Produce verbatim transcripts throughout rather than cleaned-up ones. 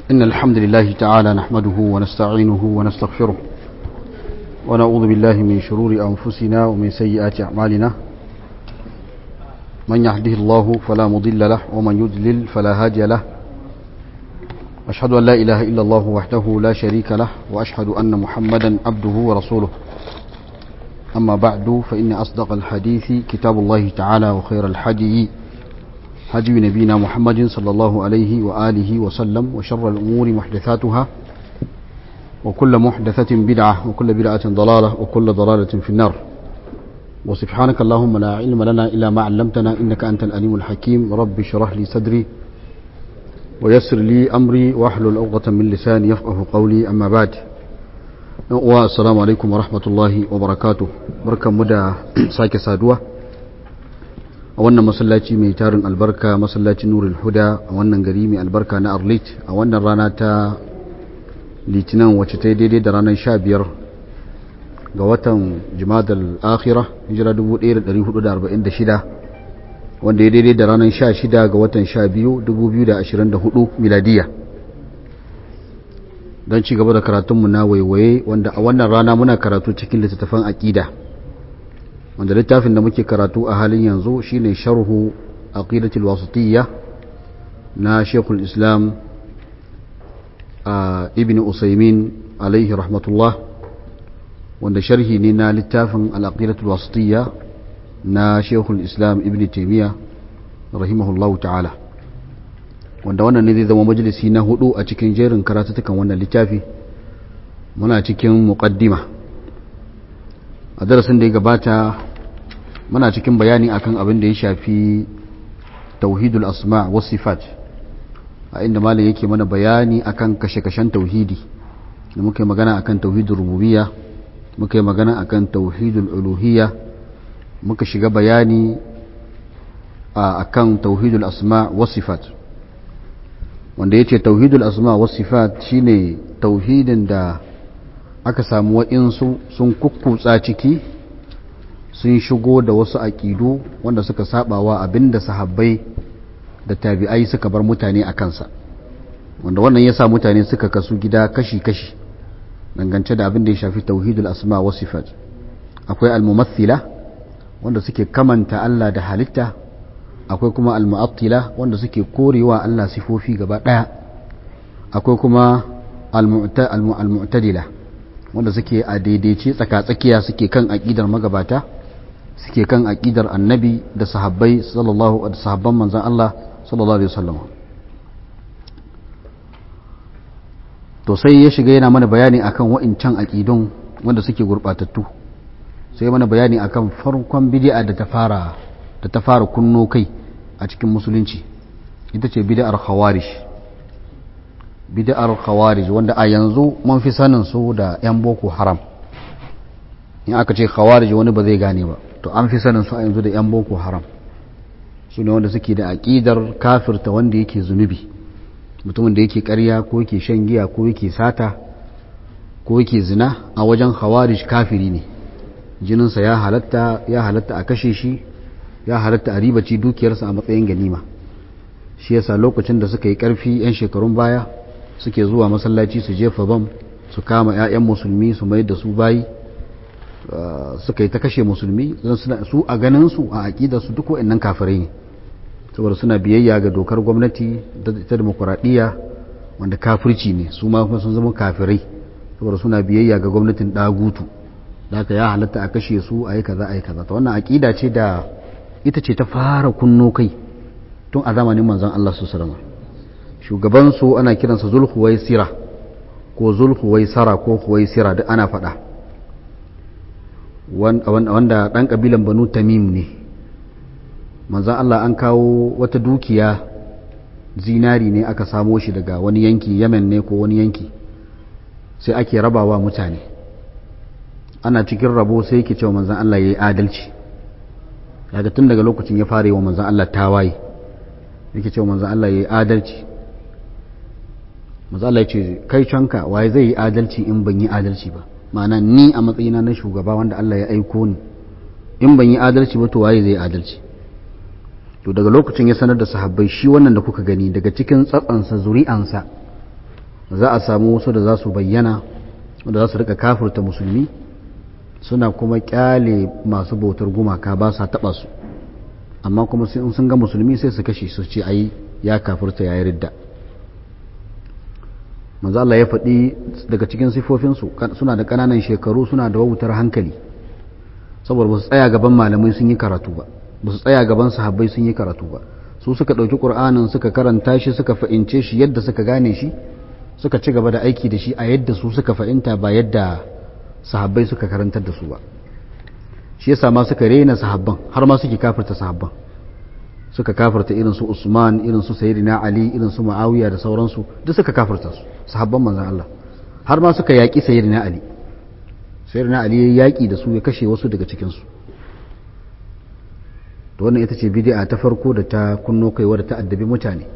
إن الحمد لله تعالى نحمده ونستعينه ونستغفره ونعوذ بالله من شرور أنفسنا ومن سيئات أعمالنا من يهده الله فلا مضل له ومن يضلل فلا هادي له أشهد أن لا إله إلا الله وحده لا شريك له وأشهد أن محمدا عبده ورسوله أما بعد فإن أصدق الحديث كتاب الله تعالى وخير الحديث هدي نبينا محمد صلى الله عليه وآله وسلم وشر الأمور محدثاتها وكل محدثة بدعة وكل بدعة ضلالة وكل ضلالة في النار وسبحانك اللهم لا علم لنا إلا ما علمتنا إنك أنت الأليم الحكيم رب اشرح لي صدري ويسر لي أمري واحلل عقدة من لساني يفقه قولي أما بعد والسلام عليكم ورحمة الله وبركاته بركة مدى ساكي سادوة a wannan masallaci mai tarin albarka masallacin nurul huda a wannan gari mai albarka na arlit a wannan rana ta litinin wacce ta yi daidai da ranar sha biyar ga watan jimadal akhira hijira dubu ɗaya da ɗari hudu da arba'in da shida wanda ya daidai da ranar sha shida ga watan sha biyu dubu biyu da ashirin da hudu miladiya don ci gaba da karatunmu na waiwaye wanda a wannan rana muna karatu cikin littattafan aƙida wanda littafin da muke karatu a halin yanzu shine sharhu aqidatul wasitiyya na Sheikhul Islam Ibn Usaymin alaihi rahmatullah wanda sharhi ne na littafin al-aqidatul wasitiyya na Sheikhul Islam Ibn Taymiyyah rahimahullahu ta'ala wanda wannan ne zai zama majalisi na hudu a cikin jerin karatutukan wannan littafi muna cikin muqaddima a darasin da ya gabata muna cikin bayani akan abin da ya shafi tauhidul asma' was sifat a inda malam yake mana bayani akan kashe-kashen tauhidi da muka yi magana akan tauhidul rububiyya muka yi magana akan tauhidul uluhiyya muka shiga bayani akan tauhidul asma' was sifat wanda yace tauhidul asma' was sifat shine tauhidin da aka samu waɗansu sun kukkutsa ciki sun shigo da wasu aƙidu wanda suka sabawa abinda sahabbai da tabi'ai suka bar mutane a kansa wanda wannan ya sa mutane suka kasu gida kashi-kashi dangance da abin da ya shafi tauhidul asma wa sifat akwai al-mumathila wanda suke kamanta Allah da halitta akwai kuma al-mu'attila wanda suke korewa Allah sifofi gaba daya akwai kuma al-mu'tadila wanda suke a daidaice tsaka-tsakiya suke kan aƙidar magabata suke kan aƙidar annabi da sahabbai sallallahu da sahabban manzan Allah sallallahu alaihi wasallam to sai ya shiga yana mana bayani akan wa'incan aƙidun wanda suke gurbatattu sai mana bayani akan farkon bid'a da ta fara da ta fara kunno kai a cikin musulunci ita ce bid'ar khawarij bid'ar khawarij wanda a yanzu mun fi sanin su da yan boko haram in aka ce khawarij wani ba zai gane ba to an fi sanin su a yanzu da yan boko haram su ne wanda suke da aqidar kafirta wanda yake zunubi mutumin da yake ƙarya ko yake shan giya ko yake sata ko yake zina a wajen khawarij kafiri ne jininsa ya halatta ya halatta a kashe shi ya halatta a ribaci dukiyarsa a matsayin ganima shi yasa lokacin da suka yi ƙarfi yan shekarun baya suke zuwa masallaci su jefa bam su kama 'ya'yan musulmi su mai da su bayi suka yi ta kashe musulmi su a ganin su a aƙidar su duk wa'annan kafirai ne saboda suna biyayya ga dokar gwamnati ta demokuraɗiyya wanda kafirci ne su ma kuma sun zama kafirai saboda suna biyayya ga gwamnatin ɗagutu da haka ya halatta a kashe su a yi kaza a yi kaza ta wannan aƙida ce da ita ce ta fara kunno kai tun a zamanin manzon Allah su salama shugabansu ana kiransa zulhuwaisira ko zulhuwaisara ko huwaisira duk ana faɗa wanda ɗan ƙabilan banu tamim ne manzan Allah an kawo wata dukiya zinari ne aka samo shi daga wani yanki yemen ne ko wani yanki sai ake rabawa mutane ana cikin rabo sai yake cewa manzan Allah ya yi adalci daga tun daga lokacin ya fara yi wa manzan Allah tawaye yake cewa manzan Allah ya yi adalci manzan Allah ya ce kai canka waye zai yi adalci in ban yi adalci ba ma'ana ni a matsayina na shugaba wanda Allah ya aiko ni in ban yi adalci ba to waye zai yi adalci to daga lokacin ya sanar da sahabbai shi wannan da kuka gani daga cikin tsatsansa zuri'ansa za a samu wasu da za su bayyana wanda za su rika kafirta musulmi suna kuma kyale masu bautar gumaka ba sa taba su, amma kuma sun ga musulmi sai su kashe su ce ai ya kafirta ya yi ridda. manzo Allah ya faɗi daga cikin sifofinsu suna da ƙananan shekaru, suna da wautar hankali, saboda ba su tsaya gaban malamai sun yi karatu ba, ba su tsaya gaban sahabbai sun yi karatu ba. Su suka ɗauki ƙur'anin suka karanta shi, suka fahimce shi yadda suka gane shi, suka ci gaba da aiki da shi a yadda su suka fahimta ba yadda sahabbai suka karantar da su ba. Shi yasa ma suka rena sahabban, har ma suke kafirta sahabban, suka kafirta irin su Usman, irin su Sayyidina Ali, irin su Muawiya da sauransu, duk suka kafirta su sahabban manzon Allah, har ma suka yaƙi Sayyidina Ali. Sayyidina Ali ya yaƙi da su, ya kashe wasu daga cikin su. To wannan ita ce bid'a ta farko da ta kunno kaiwa da ta addabi mutane,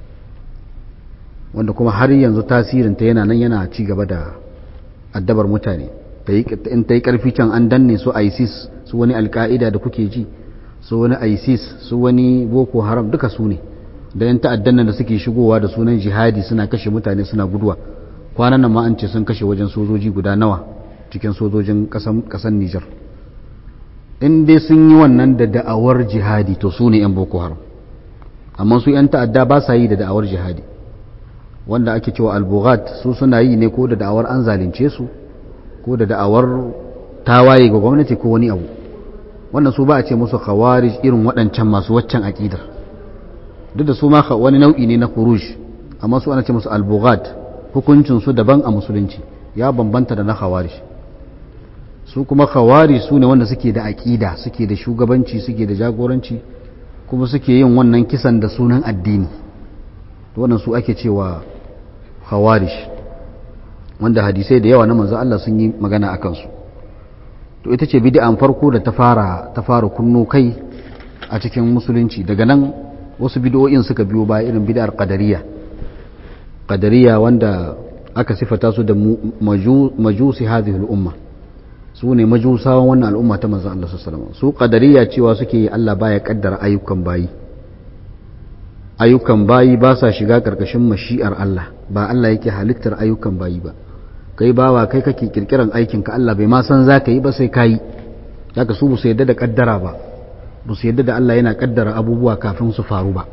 wanda kuma har yanzu tasirin ta yana nan yana ci gaba da addabar mutane. In ta yi ƙarfi can an danne su ISIS, su wani Al-Qaida da kuke ji, su wani ISIS, su wani Boko Haram, duka su ne da yan ta'addan da suke shigowa da sunan jihadi suna kashe mutane suna guduwa. Kwanan nan ma an ce sun kashe wajen sojoji guda nawa cikin sojojin ƙasar Nijar. In dai sun yi wannan da da'awar jihadi to su ne 'yan Boko Haram, amma su 'yan ta'adda ba sa yi da da'awar jihadi. Wanda ake cewa al-bughat su suna yi ne ko da da'awar an zalunce su, ko da da'awar tawaye ga gwamnati ko wani abu. Wannan su ba a ce musu khawarij irin waɗancan masu waccan aqidar, duk da su ma wani nau'i ne na khuruj, amma su ana ce musu al-bughat, hukuncin su daban a musulunci, ya bambanta da na khawarij. Su kuma khawari su ne wanda suke da aƙida, suke da shugabanci, suke da jagoranci, kuma suke yin wannan kisan da sunan addini. Wannan su ake cewa khawari, wanda hadisai da yawa na manzo Allah sun yi magana akan su. To ita ce bid'an farko da ta fara ta fara kunno kai a cikin musulunci. Daga nan wasu bid'o'in suka biyo baya, irin bid'ar qadariyya. Qadariyya wanda aka sifata su da majusi hadhihi al-umma, su ne majusawan wannan al'umma ta manzon Allah sallallahu alaihi wasallam. Su qadariyya cewa suke yi Allah baya kaddara ayyukan bayi, ayyukan bayi ba sa shiga karkashin mashi'ar Allah, ba Allah yake halittar ayyukan bayi ba. Kai bawa kai kake kirkiran aikin ka, Allah bai ma san zaka yi ba sai kai. Haka su bu su yadda da kaddara ba, bu su yadda da Allah yana kaddara abubuwa kafin su faru ba.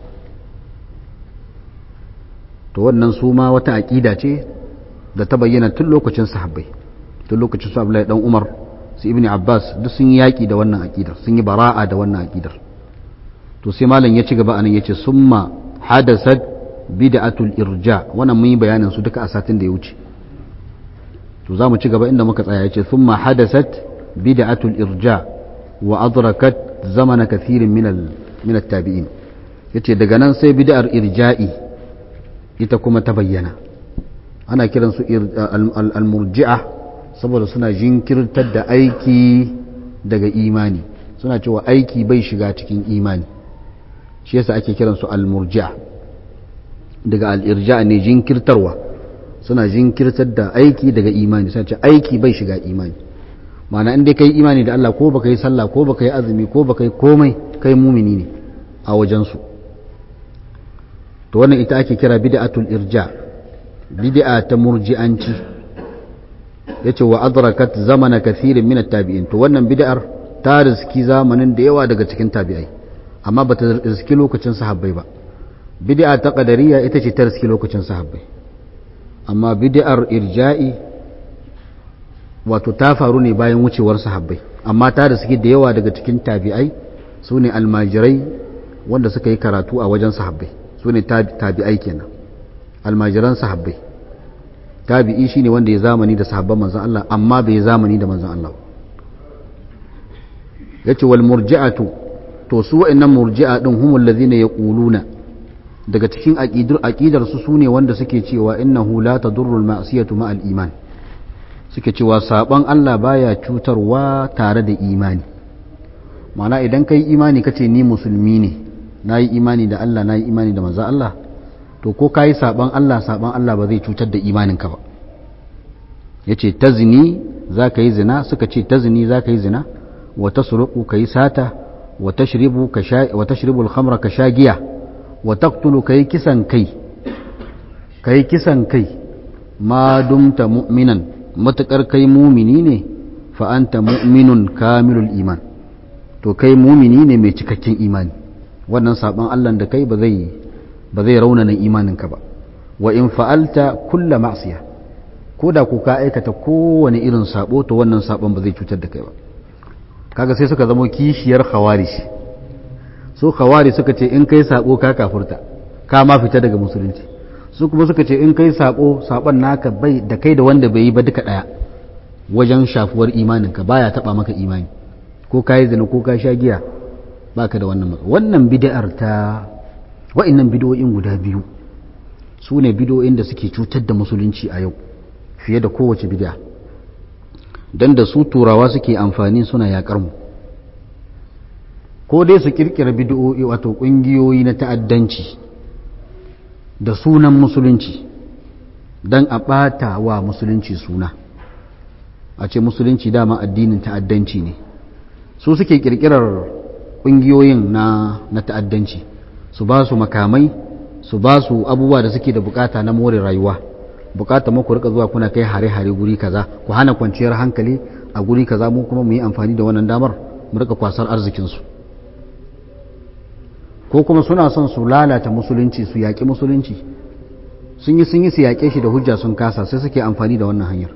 To wannan su ma wata aqida ce da ta bayyana tun lokacin sahabbai, tun lokacin su Abdullahi dan Umar, su Ibn Abbas, duk sun yi yaki da wannan aqidar, sun yi bara'a da wannan aqidar. To sai malam ya ci gaba anan yace summa hadasat bid'atul irja. Wannan mun yi bayanin su duka a satin da ya wuce. To zamu ci gaba inda muka tsaya, yace summa hadasat bid'atul irja wa adrakat zamana kathirin min al min at-tabi'in. Yace daga nan sai bid'ar irja'i ita kuma ta bayyana. Ana kiransu al-murji'a saboda suna jinkirtar da aiki daga imani, suna cewa aiki bai shiga cikin imani, shi yasa ake kiransu al-murji'a. Daga al-irja' ne jinkirtarwa, suna jinkirtar da aiki daga imani, suna ce aiki bai shiga imani. Ma'ana in dai kai imani da Allah, ko baka yi sallah, ko baka yi azumi, ko baka yi komai, kai mumini ne a wajensu. To wannan ita ake kira bid'atul irja', bid'a ta murji'anci. Yace wa adrakat zamana kathirin min at-tabi'in. To wannan bid'ar ta riski zamanin da yawa daga cikin tabi'ai, amma bata riski lokacin sahabbai ba. Bid'a ta qadariyya ita ce ta riski lokacin sahabbai, amma bid'ar irja'i wato ta faru ne bayan wucewar sahabbai, amma ta riski da yawa daga cikin tabi'ai, sune almajirai wanda suka yi karatu a wajen sahabbai, sune tabi'ai kenan, almajiran sahabbai. Tabi'i shine wanda ya zamani da sahabban manzon Allah amma bai zamani da manzon Allah. Yace wal murji'atu, to su wa'annan murji'a din humul ladhina yaquluna, daga cikin aqidur aqidar su sune wanda suke cewa innahu la tadurru al ma'siyatu ma al iman, suke cewa saban Allah baya cutarwa tare da imani. Ma'ana idan kai imani kace ni musulmi ne, nayi imani da Allah, nayi imani da manzon Allah, to ko ka yi saɓan Allah, saɓan Allah ba zai cutar da imaninka ba. Ya ce ta zini za ka yi zina, suka ce ta zini za ka yi zina, wata suruku ka yi sata, wata shiribul khamra ka sha giya, wata tulu ka yi kisan kai, ka yi kisan kai, ma dumta mu'minan matakar kai mumini ne fa anta mu'minun kamilul iman to kai mumini ne mai cikakken imani wannan saban Allah da kai ba zai ba zai raunana imaninka ba wa in fa'alta kulla ma'siya ko da ku ka aikata kowane irin sabo to wannan sabon ba zai cutar da kai ba kaga sai suka zama kishiyar khawarij so khawarij suka ce in kai sabo ka kafurta ka ma fita daga musulunci su kuma suka ce in kai sabo sabon naka bai da kai da wanda bai yi ba duka daya wajen shafuwar imaninka baya taba maka imani ko kai zina ko ka sha giya baka da wannan maka wannan bid'ar ta wa'annan bid'o'in guda biyu su ne bid'o'in da suke cutar da musulunci a yau fiye da kowace bid'a dan da su turawa suke amfani suna yakar mu ko dai su kirkira bid'o'i wato kungiyoyi na ta'addanci da sunan musulunci dan a bata wa musulunci suna a ce musulunci dama addinin ta'addanci ne su suke kirkirar kungiyoyin na na ta'addanci su ba su makamai su ba su abubuwa da suke da bukata na more rayuwa bukata muku rika zuwa kuna kai hare-hare guri kaza ku hana kwanciyar hankali a guri kaza mu kuma mu yi amfani da wannan damar mu rika kwasar arzikinsu ko kuma suna son su lalata musulunci su yaƙi musulunci sun yi sun yi su yaƙe shi da hujja sun kasa sai suke amfani da wannan hanyar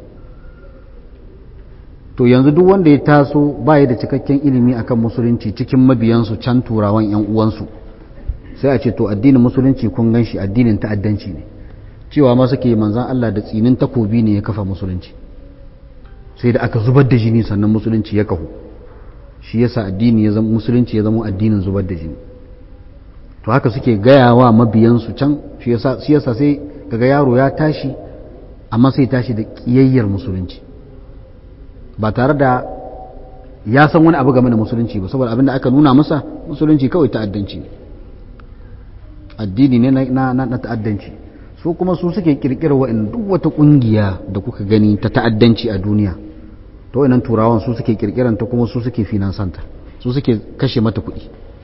to yanzu duk wanda ya taso baya da cikakken ilimi akan musulunci cikin mabiyansu can turawan yan uwansu sai a ce to addinin musulunci kun gan shi addinin ta'addanci ne cewa ma suke manzan Allah da tsinin takobi ne ya kafa musulunci sai da aka zubar da jini sannan musulunci ya kahu shi yasa addini ya zama musulunci ya zama addinin zubar da jini to haka suke gaya wa mabiyansu can shi yasa shi yasa sai kaga yaro ya tashi amma sai tashi da kiyayyar musulunci ba tare da ya san wani abu game da musulunci ba saboda abinda aka nuna masa musulunci kawai ta'addanci ne addini ne na na ta'addanci su kuma su suke kirkira wa'in duk wata kungiya da kuka gani ta ta'addanci a duniya to wannan turawan su suke kirkiran ta kuma su suke finansanta su suke kashe mata kuɗi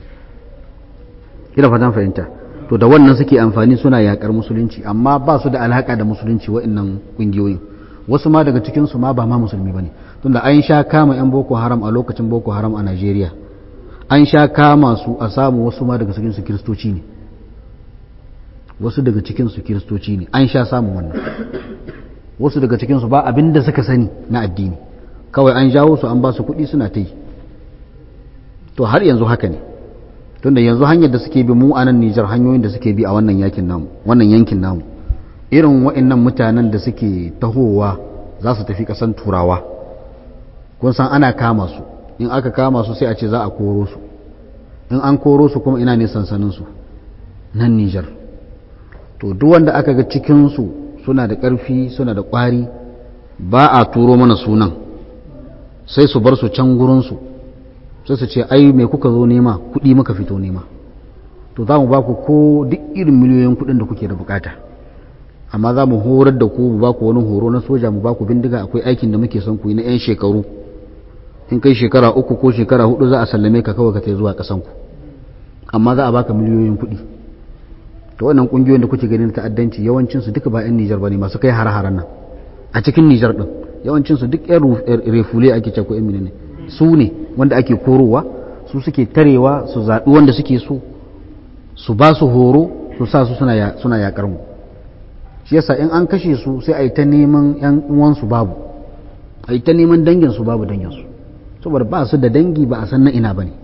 ina fatan fahimta to da wannan suke amfani suna yakar musulunci amma ba su da alaka da musulunci wa'annan kungiyoyin wasu ma daga cikin su ma ba ma musulmi bane tunda an sha kama yan boko haram a lokacin boko haram a Najeriya an sha kama su a samu wasu ma daga cikin su kiristoci ne wasu daga cikinsu kiristoci ne an sha samun wannan wasu daga cikinsu ba abin da suka sani na addini kawai an jawo su an ba su kuɗi suna ta yi to har yanzu haka ne tunda yanzu hanyar da suke bi mu a nan Nijar hanyoyin da suke bi a wannan yankin namu wannan yankin namu irin wa'annan mutanen da suke tahowa za su tafi ƙasan turawa kun san ana kama su in aka kama su sai a ce za a koro su in an koro su kuma ina ne sansanin su nan Nijar to duk wanda aka ga cikinsu suna da ƙarfi suna da ƙwari ba a turo mana sunan sai su bar su can gurinsu sai su ce ai mai kuka zo nema kuɗi muka fito nema to za mu ba ku ko duk irin miliyoyin kuɗin da kuke da bukata amma za mu horar da ku mu ba ku wani horo na soja mu ba ku bindiga akwai aikin da muke son ku yi na 'yan shekaru in kai shekara uku ko shekara hudu za a sallame ka kawai ka tai zuwa ƙasanku amma za a baka miliyoyin kuɗi to wannan kungiyoyin da kuke ganin ta'addanci yawancin su duka ba yan Nijar bane masu kai har-haran nan a cikin Nijar din yawancin su duk yan refule ake ce ko yan menene su ne wanda ake korowa su suke tarewa su zaɓi wanda suke so su ba su horo su sa su suna suna yakar mu shi yasa in an kashe su sai a yi ta neman yan uwan su babu a yi ta neman dangin su babu dangin su saboda ba su da dangi ba a san na ina bane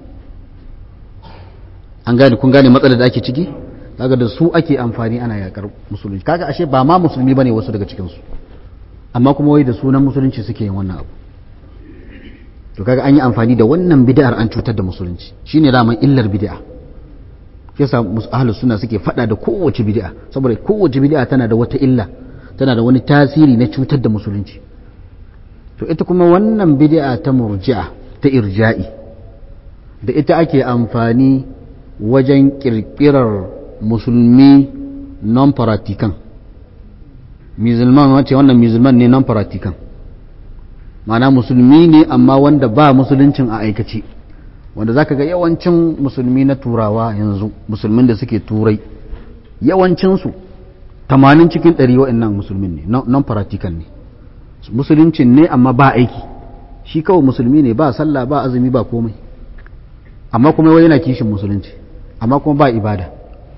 an gane kun gane matsalar da ake ciki kaga da su ake amfani ana yakar musulunci kaga ashe ba ma musulmi bane wasu daga cikin su amma kuma wai da sunan musulunci suke yin wannan abu to kaga an yi amfani da wannan bid'ar an cutar da musulunci shine raman illar bid'a yasa ahlus sunna suke fada da kowace bid'a saboda kowace bid'a tana da wata illa tana da wani tasiri na cutar da musulunci to ita kuma wannan bid'a ta murji'a ta irja'i da ita ake amfani wajen kirkirar musulmi non pratiquant musulman wace wannan musulman ne non pratiquant ma'ana musulmi ne amma wanda ba musuluncin a aikace wanda zaka ga yawancin musulmi na turawa yanzu musulmin da suke turai yawancinsu tamanin cikin ɗari wa'annan musulmin ne non practical ne, musuluncin ne amma ba aiki, shi kawai musulmi ne, ba sallah ba azumi ba komai, amma kuma wai yana kishin musulunci, amma kuma ba ibada.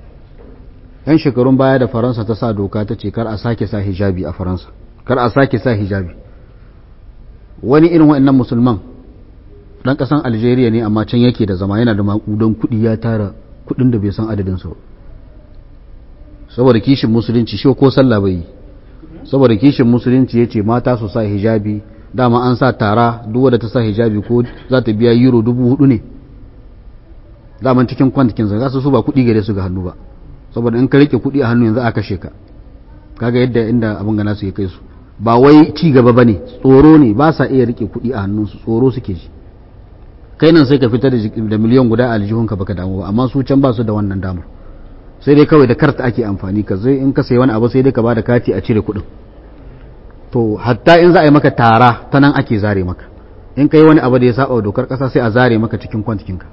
yan shekarun baya da Faransa ta sa doka ta ce kar a sake sa hijabi a Faransa, kar a sake sa hijabi. Wani irin wa'annan musulman dan kasan Algeria ne amma can yake da zama, yana da makudan kudi, ya tara kudin da bai san adadin su, saboda kishin musulunci shi ko sallah bai yi, saboda kishin musulunci yace mata su sa hijabi, dama an sa tara duk wanda ta sa hijabi ko za ta biya euro dubu hudu ne, daman cikin kwantikin zanga su ba kudi gare su ga hannu ba, saboda in ka rike kudi a hannu yanzu aka kashe ka. Kaga yadda inda abin gana su ya kai su, ba wai ci gaba bane, tsoro ne, ba sa iya rike kudi a hannunsu, tsoro suke ji. Kai nan sai ka fita da miliyan guda a aljihunka baka damu ba, amma su can ba su da wannan damar, sai dai kawai da karta ake amfani, ka zai in ka sayi wani abu sai dai ka bada kati a cire kudin. To hatta in za a yi maka tara ta nan ake zare maka, in ka yi wani abu da ya saba dokar kasa sai a zare maka cikin kwantikinka.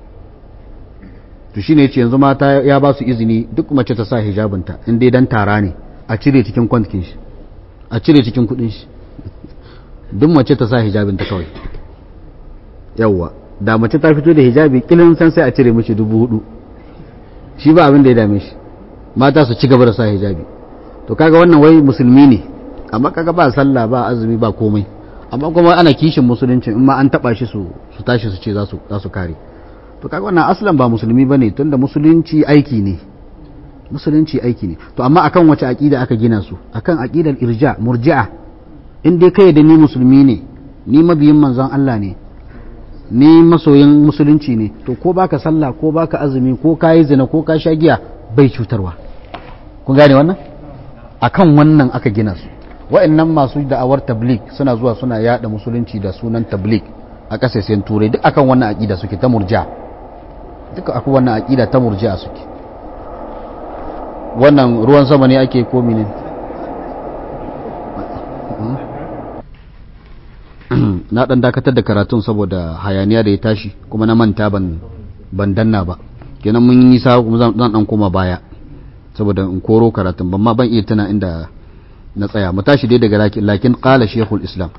To shine yace yanzu mata ya ba su izini duk mace ta sa hijabinta in dai dan tara ne, a cire cikin kwantikin shi, a cire cikin kudin shi, duk mace ta sa hijabinta kawai. Yawwa, da mace ta fito da hijabi kilin san sai a cire mishi dubu hudu, shi ba abin da ya dame shi, mata su ci gaba da sa hijabi. To kaga wannan wai musulmi ne, amma kaga ba sallah ba azumi ba komai, amma kuma ana kishin musulunci, in ma an taba shi su su tashi su ce za su za su kare. To kaga wannan aslan ba musulmi bane, tunda musulunci aiki ne, musulunci aiki ne. To amma akan wace aqida aka gina su? Akan aqidar irja, murji'a. In dai kai da ni musulmi ne, ni mabiyin manzon Allah ne, ni masoyin musulunci ne, to ko baka sallah ko baka azumi ko kayi zina ko ka sha giya bai cutarwa. Kun gane wannan? Akan wannan aka gina su. Wa'annan masu da'awar tabligh suna zuwa suna yada musulunci da sunan tabligh a kasashen turai, duk akan wannan aqida suke ta murji'a, duka akan wannan aqida ta murji'a suke. Wannan ruwan sama ne ake komi ne. Na dan dakatar da karatun saboda hayaniya da ya tashi, kuma na manta ban ban danna ba, kenan mun yi sa kuma zan dan koma baya saboda in koro karatun, ban ma ban iya tana inda na tsaya. Mu tashi dai daga lakin lakin qala shaykhul islam.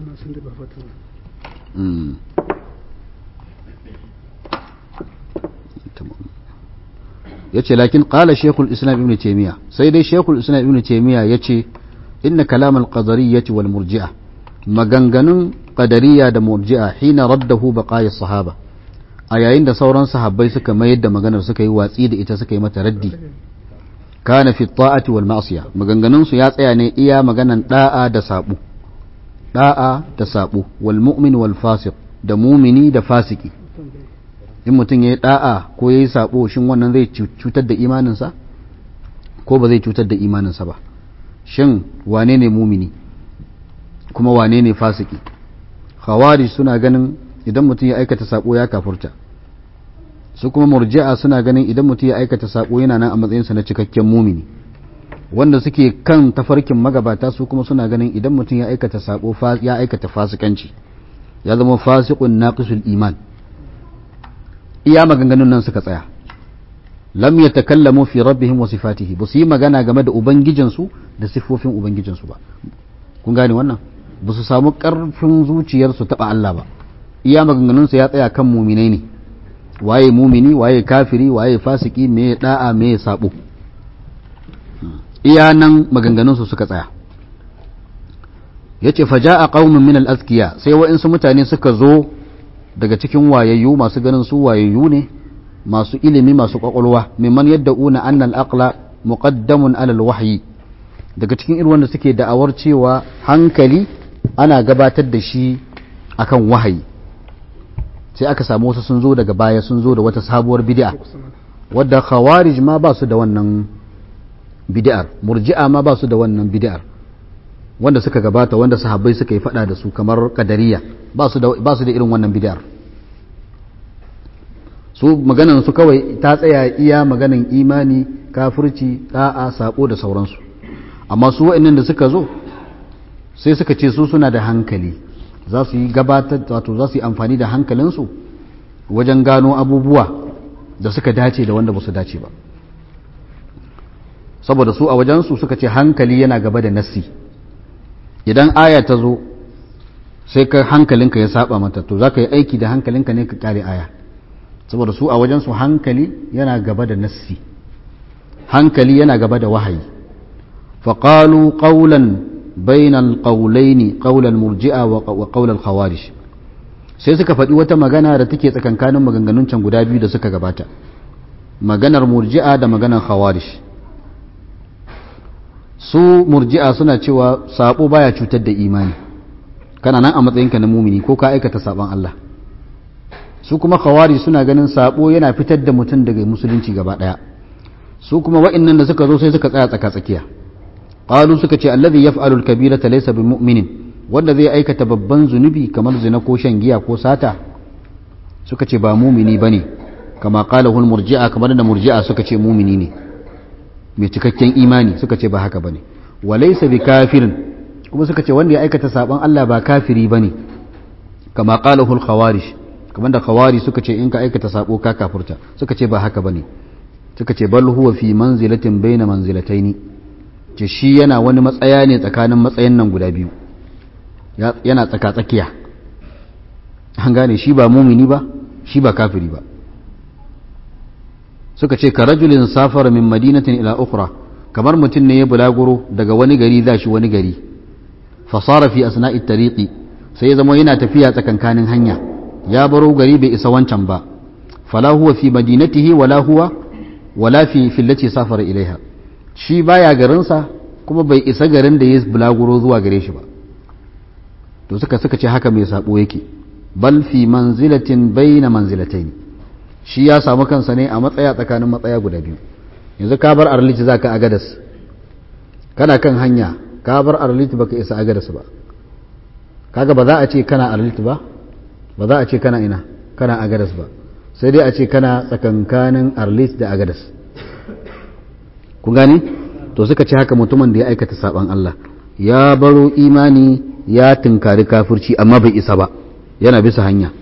yace lakin qala shaykhul islam ibn taymiya, sai dai shaykhul islam ibn taymiya yace inna kalam al-qadariyyah wal murji'ah, maganganun qadariya da murji'a hina raddahu baqaya sahaba, a yayin da sauran sahabbai suka mayar da maganar, suka yi watsi da ita, suka yi mata raddi. Kana fi ta'ati wal ma'siyah, maganganun su ya tsaya ne iya maganan da'a da sabu, da'a da sabu, wal mu'min wal fasiq, da mumini da fasiki. In mutum yayi da'a ko yayi sabo, shin wannan zai cutar da imaninsa ko ba zai cutar da imaninsa ba? Shin wane ne mumini kuma wane ne fasiki? Khawarij suna ganin idan mutum ya aikata sabo ya kafurta, su kuma murji'a suna ganin idan mutum ya aikata sabo yana nan a matsayinsa na cikakken mumini. Wanda suke kan tafarkin magabata su kuma suna ganin idan mutum ya aikata sabo ya aikata fasikanci, ya zama fasiqun naqisul iman. Iya maganganun nan suka tsaya. Lam yatakallamu fi rabbihim wa sifatihi, ba su yi magana game da ubangijinsu da sifofin ubangijinsu ba. Kun gane wannan? Ba su samu ƙarfin zuciyarsu taɓa Allah ba. Iya maganganunsu ya tsaya kan muminai ne, waye mumini, waye kafiri, waye fasiki, me da'a, me sabo. Iya nan maganganunsu suka tsaya. Yace faja'a qaumun min al-azkiya, sai wa'insu mutane suka zo daga cikin wayayyu, masu ganin su wayayyu ne, masu ilimi, masu kwakwalwa, mimman yadda'una anna al-aqla muqaddamun ala al-wahyi, daga cikin irin wanda suke da'awar cewa hankali ana gabatar da shi akan wahayi. Sai aka samu wasu sun zo daga baya, sun zo da wata sabuwar bid'a wadda khawarij ma ba su da wannan bid'ar, murji'a ma ba su da wannan bid'ar, wanda suka gabata, wanda sahabbai suka yi fada da su kamar qadariyya, ba su da ba su da irin wannan bid'ar. Su maganan su kawai ta tsaya iya maganan imani, kafirci, da'a, sabo da sauransu. Amma su wa'annan da suka zo sai suka ce su suna da hankali, za su yi gabatar, wato za su yi amfani da hankalinsu wajen gano abubuwa da suka dace da wanda ba su dace ba. saboda su a wajensu suka ce hankali yana gaba da nassi. Idan aya ta zo sai ka hankalinka ya saba mata to za ka yi aiki da hankalinka ne ka kyale aya, saboda su a wajensu hankali yana gaba da nassi, hankali yana gaba da wahayi. faƙalu ƙaulan bainal ƙaulaini ƙaular murji'a wa ƙaular khawarij, sai suka faɗi wata magana da take tsakankanin maganganun can guda biyu da suka gabata, maganar murji'a da maganar khawarij. Su murji'a suna cewa sabo baya cutar da imani, kana nan a matsayinka na mumini ko ka aikata saban Allah. Su kuma khawarij suna ganin sabo yana fitar da mutum daga musulunci gaba daya. Su kuma wa'annan da suka zo sai suka tsaya tsaka tsakiya. Qalu suka ce alladhi yaf'alu al-kabirata laysa bimu'minin, wanda zai aikata babban zunubi kamar zina ko shan giya ko sata, suka ce ba mumini bane, kama qalahu al-murji'a, kamar da murji'a suka ce mumini ne mai cikakken imani, suka ce ba haka bane. Wa laysa bikafirin, kuma suka ce wanda ya aikata saban Allah ba kafiri bane, kama qalahu al-khawarij, kamar da khawarij suka ce in ka aikata sabo ka kafurta, suka ce ba haka bane. Suka ce bal huwa fi manzilatin baina manzilataini, ce shi yana wani matsaya ne tsakanin matsayin nan guda biyu, yana tsaka tsakiya. An gane, shi ba mumini ba, shi ba kafiri ba. Suka ce ka rajulin safara min madinatin ila ukhra, kamar mutum ne ya bulaguro daga wani gari za shi wani gari, fasara fi asna'i tariqi, sai ya zama yana tafiya tsakankanin hanya, ya baro gari bai isa wancan ba, fala huwa fi madinatihi wala huwa wala fi fillati safara ilaiha, shi baya garinsa kuma bai isa garin da ya bulaguro zuwa gare shi ba. To suka suka ce haka mai sabo yake, bal fi manzilatin baina manzilataini, shi ya samu kansa ne a matsaya tsakanin matsaya guda biyu. Yanzu ka bar Arlit zaka Agadas, kana kan hanya ka bar Arlit baka isa Agadas ba, kaga ba za a ce kana Arlit ba, ba za a ce kana ina kana Agadas ba, sai dai a ce kana tsakankanin Arlit da Agadas. Kun gane? To suka ce haka mutumin da ya aikata saban Allah, ya baro imani ya tunkari kafirci amma bai isa ba, yana bisa hanya.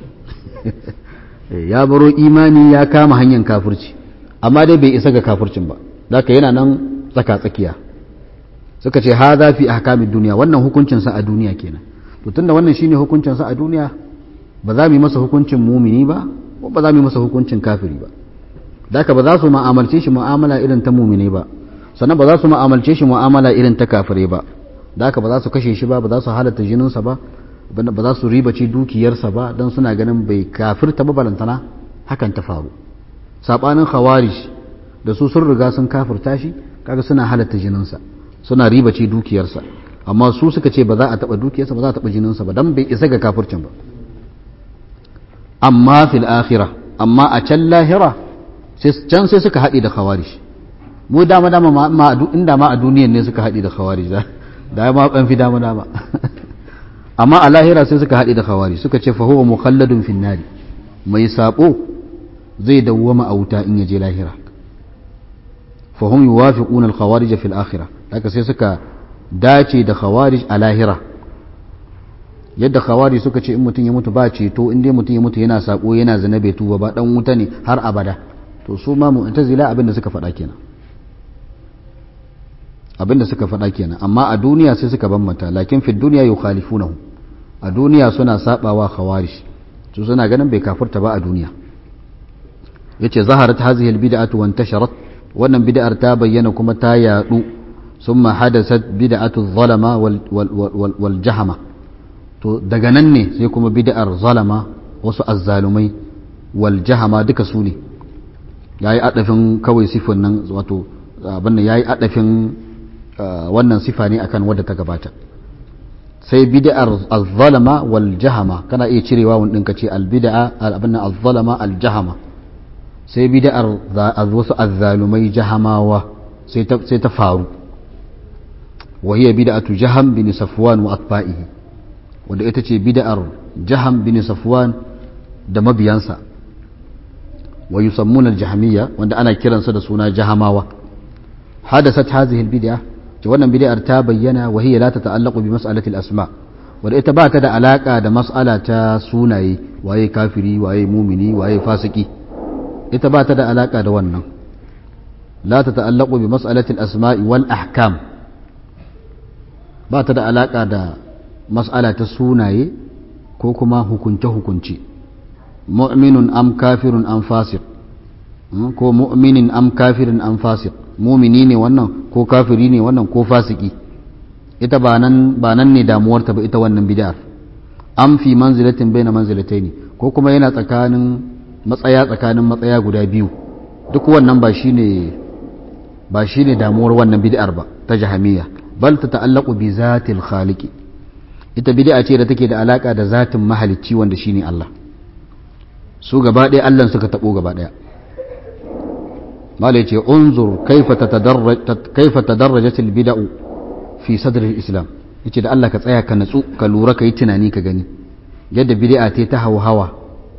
Ya baro imani ya kama hanyar kafirci amma dai bai isa ga kafircin ba, zaka yana nan tsaka tsakiya. Suka ce hadha fi ahkamid duniya, wannan hukuncin sa a duniya kenan. To tunda wannan shine hukuncin sa a duniya, ba za mu yi masa hukuncin mumini ba, ko ba za mu yi masa hukuncin kafiri ba. Daka ba za su mu'amalce shi mu'amala irin ta mumini ba, sannan ba za su mu'amalce shi mu'amala irin ta kafire ba. Daka ba za su kashe shi ba, ba za su halatta jininsa ba, ba za su ribace dukiyarsa ba, don suna ganin bai kafirta ba, balantana hakan ta faru. Sabanin khawarij da su sun riga sun kafirta shi, kaga suna halatta jininsa, suna ribace dukiyarsa, amma su suka ce ba za a taba dukiyarsa, ba za a taba jininsa ba, dan bai isa ga kafircin ba. Amma fil akhirah, amma a can lahira can sai suka haɗe da khawarij. Mu dama dama ma inda ma a duniyan ne suka haɗe da khawarij da ma ban fi dama dama. Amma a lahira sai suka haɗe da khawarij, suka ce fa huwa mukhalladun fin nari, mai sabo zai dawwama a wuta in yaje lahira. Fa hum yuwafiquna al khawarij fil akhirah, haka sai suka dace da khawarij a lahira. Yadda khawarij suka ce in mutum ya mutu ba ceto, in dai mutum ya mutu yana sabo yana zina bai tuba ba, dan wuta ne har abada. To su ma mu'tazila abinda suka faɗa kenan, abinda suka faɗa kenan. Amma a duniya sai suka bambanta, lakin fi duniya yukhalifunahu, a duniya suna sabawa khawarij, su suna ganin bai kafirta ba a duniya. Yace zaharat hadhihi albid'atu wa intasharat, wannan bid'ar ta bayyana kuma ta yadu, summa hadasat bid'atu zalama wal wal wal jahama. To daga nan ne sai kuma bid'ar zalama, wasu azzalumai, wal jahama duka su ne. Ya yi adafin kawai sifan nan, wato abin ya yi adafin wannan sifa ne akan wadda ta gabata. Sai bid'ar az-zalama wal jahama, kana iya cirewa wani ɗinka ce al-bid'a abin nan az-zalama al-jahama. Sai bid'ar wasu azzalumai jahamawa sai ta sai ta faru. Wa hiya bid'atu Jaham bin Safwan wa atba'ihi, wanda ita ce bid'ar Jaham bin Safwan da mabiyansa. Wa yusammuna al-jahmiyya, wanda ana kiransa da suna jahamawa. Hadasat hadhihi al-bid'ah, to wannan bid'ar ta bayyana, wa hiya la tata'allaqu bi mas'alati al-asma', wanda ita ba ta da alaka da mas'ala ta sunaye, waye kafiri waye mumini waye fasiki, ita ba ta da alaka da wannan. la tata'allaqu bi mas'alati al-asma'i wal ahkam, ba ta da alaka da mas'ala ta sunaye ko kuma hukunce hukunci. mu'minun am kafirun am fasiq, ko mu'minin am kafirin am fasiq, mumini ne wannan ko kafiri ne wannan ko fasiki, ita ba nan ba nan ne damuwarta ba ita wannan bid'ar. am fi manzilatin baina manzilataini, ko kuma yana tsakanin matsaya tsakanin matsaya guda biyu, duk wannan ba shine ba shine damuwar wannan bid'ar ba ta jahamiyya, bal ta ta'allaqu bi zatil khaliqi, ita bid'a ce da take da alaka da zatin mahalicci wanda shine Allah. su gaba ɗaya Allah suka tabo gaba ɗaya. malai ce unzur kaifa tatadarraj kaifa tadarrajat al bid'u fi sadr al islam, yace da Allah ka tsaya ka natsu ka lura ka yi tunani ka gani yadda bid'a ta ta hawa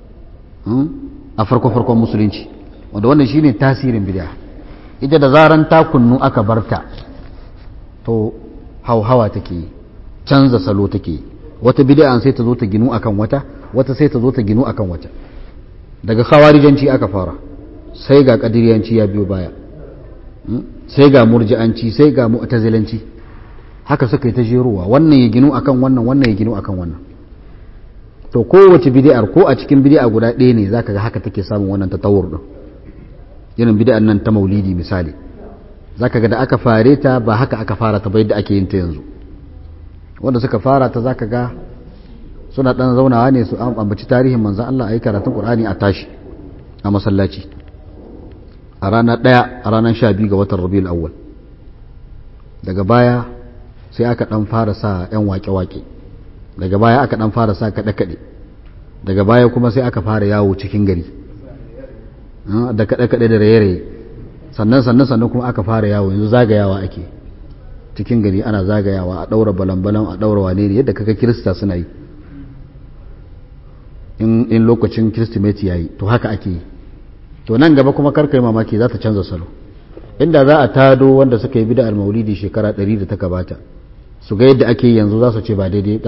a farko farkon musulunci, wanda wannan shine tasirin bid'a. ita da zaran ta kunnu aka barta to hauhawa take, canza salo take, wata bid'a sai ta zo ta ginu akan wata, wata sai ta zo ta ginu akan wata. daga khawarijanci aka fara, sai ga qadiriyanci ya biyo baya, sai ga murji'anci, sai ga mu'tazilanci, haka suka yi ta jeruwa, wannan ya ginu akan wannan, wannan ya ginu akan wannan. to kowace bid'ar ko a cikin bid'a guda ɗaya ne zaka ga haka take samun wannan tatawur din. irin bid'an nan ta maulidi misali, zaka ga da aka fare ta ba haka aka fara ta ba yadda ake yin ta yanzu. wanda suka fara ta zaka ga suna dan zaunawa ne su ambaci tarihin manzon Allah, ayi karatun Qur'ani a tashi a masallaci a rana daya a ranar sha biyu ga watan Rabiul Awwal. daga baya sai aka dan fara sa yan wake-wake, daga baya aka dan fara sa kaɗe-kaɗe, daga baya kuma sai aka fara yawo cikin gari da kaɗe-kaɗe da raye-raye, sannan sannan sannan kuma aka fara yawo, yanzu zagayawa ake cikin gari, ana zagayawa a ɗaura balan-balan, a ɗaura wane ne yadda kaga kirista suna yi in lokacin kiristimeti ya yi, to haka ake yi. to nan gaba kuma karkai mamaki za ta canza salo, inda za a tado wanda suka yi bid'ar maulidi shekara ɗari da ta gabata su ga yadda ake yi yanzu, za su ce ba daidai,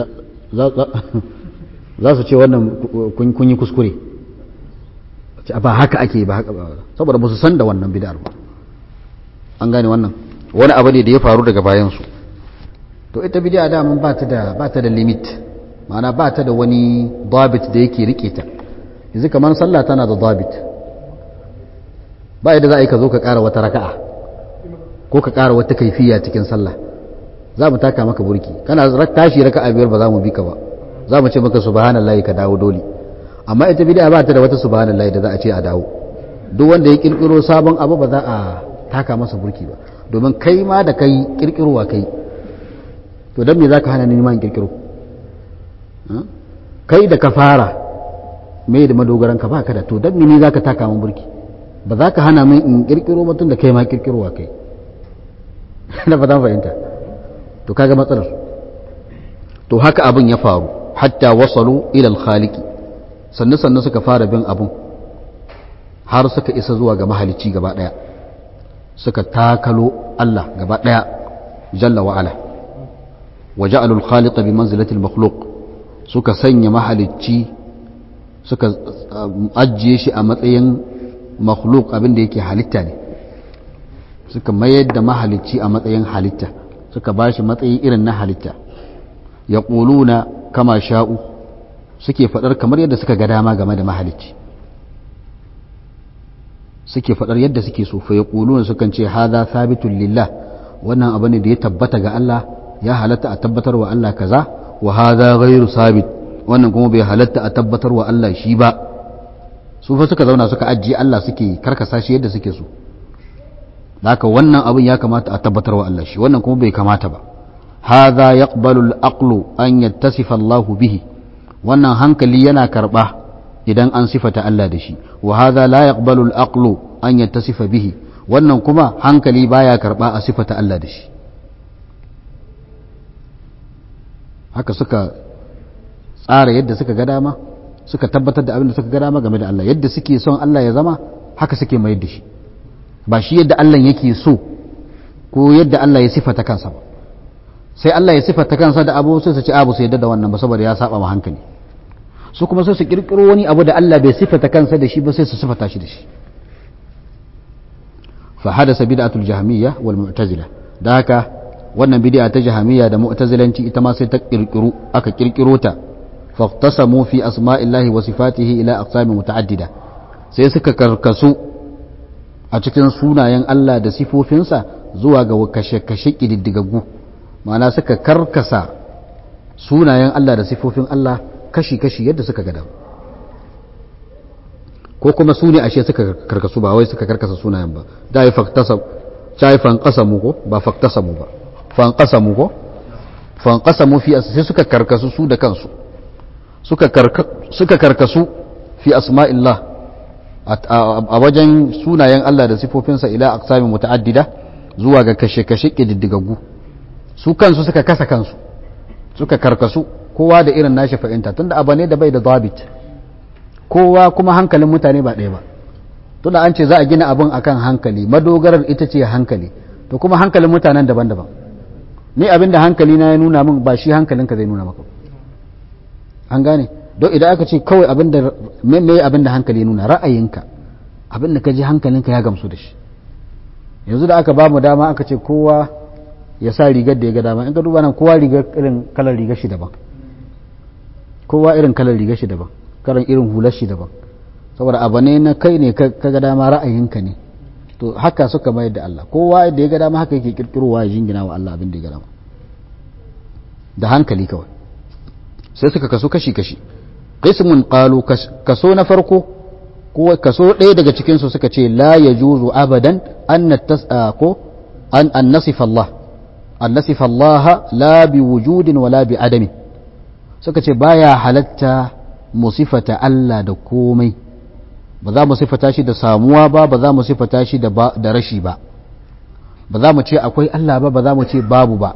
za su ce wannan kun yi kuskure, ba haka ake ba haka ba, saboda ba su san da wannan bid'ar ba. an gane wannan wani abu ne da ya faru daga bayansu. to ita bid'a da mun ba ta da ba ta da limit, ma'ana ba ta da wani dabit da yake rike ta. yanzu kamar sallah tana da dabit, ba yadda za a yi ka zo ka ƙara wata raka'a ko ka ƙara wata kaifiya cikin sallah, za mu taka maka burki, kana tashi raka'a biyar ba za mu bi ka ba, za mu ce maka subhanallahi ka dawo dole. amma ita bid'a ba ta da wata subhanallahi da za a ce a dawo. duk wanda ya kirkiro sabon abu ba za a taka masa burki ba, domin kai ma da kai kirkirowa kai, to dan me zaka hana ni ma in kirkiro? kai da ka fara me da madogaran ka baka da, to dan me ne zaka taka min burki? ba za ka hana min in kirkiro ba, tun da kai ma kirkirowa kai. na ba zan fahimta. to kaga matsalar. to haka abin ya faru hatta wasalu ila al-khaliqi, sannan sannan suka fara bin abun har suka isa zuwa ga mahalicci gaba daya, suka takalo Allah gaba daya jalla wa ala. wa ja'alu al-khaliq bi manzilati al-makhluq, suka sanya mahalicci, suka ajiye shi a matsayin makhluq, abin da yake halitta ne, suka mayar da mahalicci a matsayin halitta, suka bashi matsayi irin na halitta. yaquluna kama sha'u, suke fadar kamar yadda suka ga dama game da mahalicci, suke fadar yadda suke so. fa yaquluna, sukan ce hadha thabitun lillah, wannan abu ne da ya tabbata ga Allah, ya halatta a tabbatar wa Allah kaza. wa hadha ghairu sabit, wannan kuma bai halatta a tabbatar wa Allah shi ba. su fa suka zauna suka ajiye Allah, suke karkasa shi yadda suke so. haka wannan abin ya kamata a tabbatar wa Allah shi, wannan kuma bai kamata ba. hadha yaqbalu al-aqlu an yattasifa Allah bihi, wannan hankali yana karba idan an sifata Allah da shi. wa hadha la yaqbalu al-aqlu an yattasifa bihi, wannan kuma hankali baya karba a sifata Allah da shi. haka suka tsara yadda suka ga dama, suka tabbatar da abin da suka ga dama game da Allah, yadda suke son Allah ya zama haka suke mai da shi, ba shi yadda Allah yake so ko yadda Allah ya sifata kansa ba. sai Allah ya sifata kansa da abu sai su ci abu su yadda da wannan ba, saboda ya saba ma hankali. su kuma sai su kirkiro wani abu da Allah bai sifata kansa da shi ba, sai su sifata shi da shi. fa hadasa bid'atul jahmiyya wal mu'tazila da haka wannan bid'a ta jahmiyya da mu'tazilanci ita ma sai ta kirkiru aka kirkiro ta faqtasamu fi asma'illahi wa sifatihi ila aqsami muta'addida sai suka karkasu a cikin sunayen Allah da sifofinsa zuwa ga kashe-kashe kididdigaggu ma'ana suka karkasa sunayen Allah da sifofin Allah kashi-kashi yadda suka gada ko kuma su ne ashe suka karkasu ba wai suka karkasa sunayen ba da yi faktasa ta yi fankasamu ko ba faktasamu ba fankasamu ko fankasamu fi sai suka karkasu su da kansu suka karkasu fi asma'illah a wajen sunayen Allah da sifofinsa ila aqsami muta'addida zuwa ga kashe-kashe kididdigaggu su kansu suka kasa kansu suka karkasu kowa da irin nashi fahimta tunda abu ne da bai da zabit kowa kuma hankalin mutane ba ɗaya ba tunda an ce za a gina abin akan hankali madogarar ita ce hankali to kuma hankalin mutanen daban-daban ni abin da hankali na ya nuna min ba shi hankalinka zai nuna maka an gane don idan aka ce kawai abin da me abin da hankali ya nuna ra'ayinka abin da ka ji hankalinka ya gamsu da shi yanzu da aka ba mu dama aka ce kowa ya sa rigar da ya ga dama in ka duba nan kowa rigar irin kalar rigar shi daban kowa irin kalar rigar shi daban karan irin hular shi daban saboda abu ne na kai ne ka ga dama ra'ayinka ne to haka suka mayar da Allah kowa da ya ga dama haka yake kirkirowa ya jingina wa Allah abin da ya ga dama da hankali kawai sai suka kaso kashi kashi qismun qalu kaso na farko ko kaso ɗaya daga cikin su suka ce la yajuzu abadan an nattasa ko an an nasifa Allah an nasifa Allah la bi wujudin wala bi adami suka ce baya halatta mu sifata Allah da komai ba za mu sifata shi da samuwa ba ba za mu sifata shi da da rashi ba ba za mu ce akwai Allah ba ba za mu ce babu ba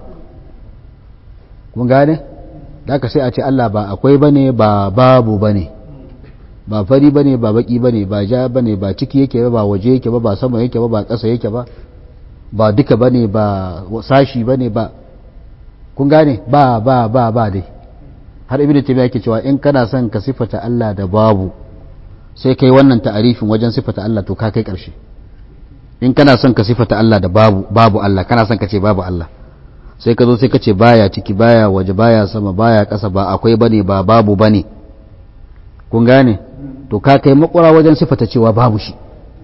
kun gane da ka sai a ce Allah ba akwai bane ba babu bane ba fari bane ba baki bane ba ja bane ba ciki yake ba ba waje yake ba ba sama yake ba ba ƙasa yake ba ba duka bane ba sashi bane ba kun gane ba ba ba ba dai har ibnu taymiya yake cewa in kana son ka sifata Allah da babu sai kai wannan ta'arifin wajen sifata Allah to ka kai karshe in kana son ka sifata Allah da babu babu Allah kana son ka ce babu Allah sai ka zo sai ka ce baya ciki baya waje baya sama baya ƙasa ba akwai bane ba babu bane kun gane to ka kai makura wajen sifata cewa babu shi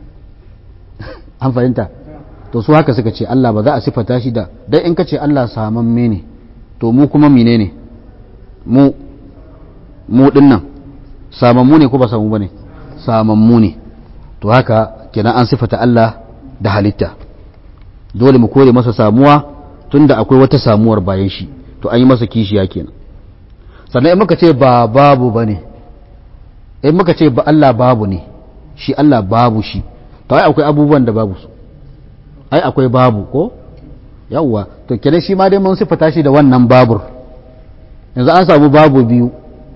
an fahimta to su haka suka ce Allah ba za a sifata shi da dan in ka ce Allah samamme ne to mu kuma menene ne mu mu dinnan samammu ne ko ba samu bane samammu ne to haka kenan an sifata Allah da halitta dole mu kore masa samuwa tunda akwai wata samuwar bayan shi to an yi masa kishiya kenan sannan in muka ce ba babu bane in muka ce ba Allah babu ne shi Allah babu shi to ai akwai abubuwan da babu su ai akwai babu ko yawwa to kenan shi ma dai mun sifata shi da wannan babur yanzu an samu babu biyu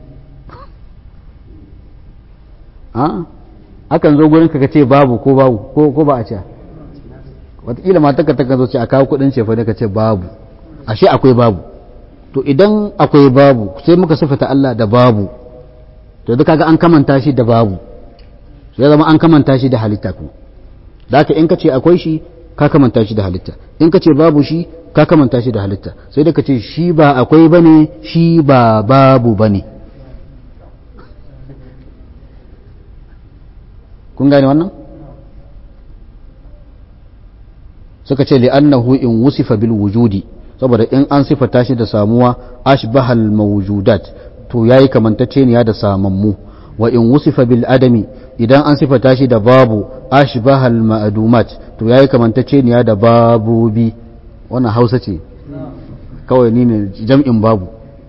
akan zo gurin ka ce babu ko babu ko ba a ce wataƙila matarka ta zo ce a kawo kudin cefa da ka ce babu ashe akwai babu to idan akwai babu sai muka sifata Allah da babu to duka ga an kamanta shi da babu sai zama an kamanta shi da halitta kuma da haka in ka ce akwai shi ka kamanta shi da halitta in ka ce babu shi ka kamanta shi da halitta sai da ka ce shi ba akwai bane shi ba babu bane kun gane wannan suka ce li'annahu in wusifa bil wujudi saboda in an sifata shi da samuwa ashbahal mawjudat to yayi kamantacceniya da samammu wa in wusifa bil adami idan an sifata shi da babu ashbahal ma'dumat to yayi kamantacceniya da babubi wannan Hausa ce kawai ni ne jam'in babu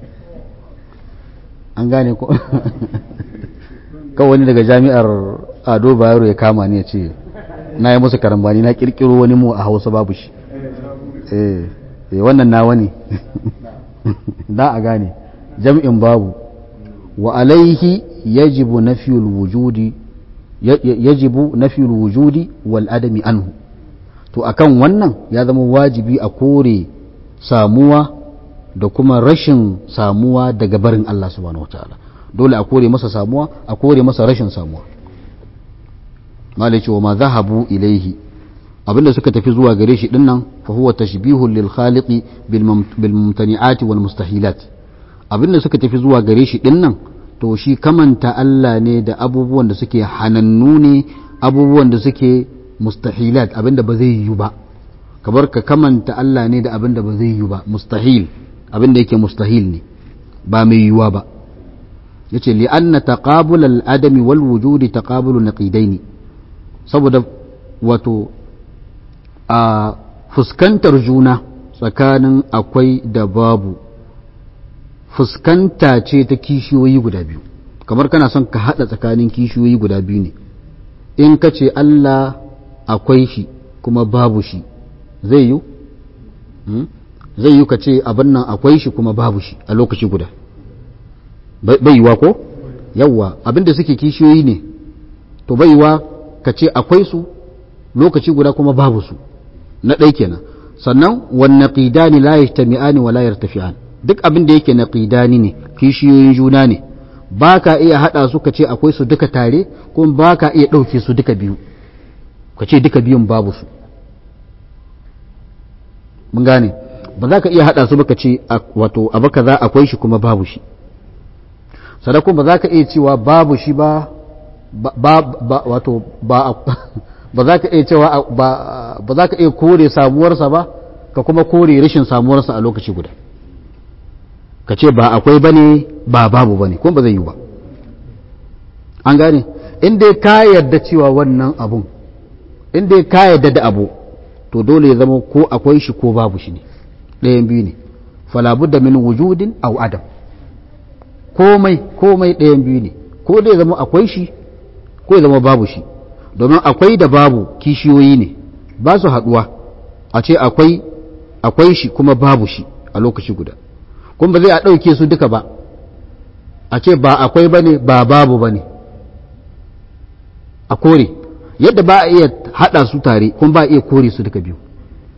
an gane ko kawai wani daga jami'ar Ado Bayero ya kama ne ya ce na yi musu karambani na kirkiro wani mu a Hausa babu shi eh wannan nawa ne da a gane jam'in babu wa alaihi yajibu nafyul wujudi yajibu nafyul wujudi wal adami anhu to akan wannan ya zama wajibi a kore samuwa da kuma rashin samuwa daga barin Allah subhanahu wataala dole a kore masa samuwa a kore masa rashin samuwa malai cewa ma zahabu ilaihi abinda suka tafi zuwa gare shi dinnan fa huwa tashbihun lil khaliqi bil mumtani'ati wal mustahilat abinda suka tafi zuwa gare shi dinnan to shi kamanta Allah ne da abubuwan da suke hanannu ne abubuwan da suke mustahilat abinda ba zai yi ba kamar ka kamanta Allah ne da abinda ba zai yi ba mustahil abinda yake mustahil ne ba mai yiwuwa ba yace li anna taqabul al adami wal wujudi taqabul naqidaini saboda wato a fuskantar juna tsakanin akwai da babu fuskanta ce ta kishiyoyi guda biyu kamar kana son ka hada tsakanin kishiyoyi guda biyu ne in ka ce Allah akwai shi kuma babu shi zai yi zai yi ka ce abin nan akwai shi kuma babu shi a lokaci guda bai yiwa ko yawwa abinda suke kishiyoyi ne to bai yiwa ka ce akwai su lokaci guda kuma babu su na ɗai kenan sannan wan naqidani la yajtami'ani wa la yartafi'an duk abin da yake naqidani ne kishiyoyin juna ne baka iya hada su ka ce akwai su duka tare kuma baka iya dauke su duka biyu ka ce duka biyun babu su mun gane ba za ka iya hada su ba ka ce wato abu kaza akwai shi kuma babu shi sadako ba za ka iya cewa babu shi ba ba wato ba ba za ka iya cewa ba za ka iya kore samuwarsa ba ka kuma kore rashin samuwarsa a lokaci guda ka ce ba akwai bane ba babu bane kuma ba zai yi ba an gane in dai ka yarda cewa wannan abun in dai ka yarda da abu to dole ya zama ko akwai shi ko babu shi ne ɗayan biyu ne fala budda min wujudin aw adam komai komai ɗayan biyu ne ko dai zama akwai shi ko ya zama babu shi domin akwai da babu kishiyoyi ne ba su haɗuwa a ce akwai akwai shi kuma babu shi a lokaci guda kuma ba zai a ɗauke su duka ba a ce ba akwai bane ba babu bane a kore yadda ba a iya haɗa su tare kuma ba a iya kore su duka biyu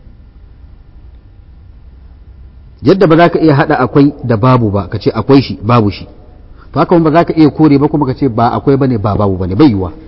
yadda ba za ka iya haɗa akwai da babu ba ka ce akwai shi babu shi to haka ba za ka iya kore ba kuma ka ce ba akwai bane ba babu bane bai yiwa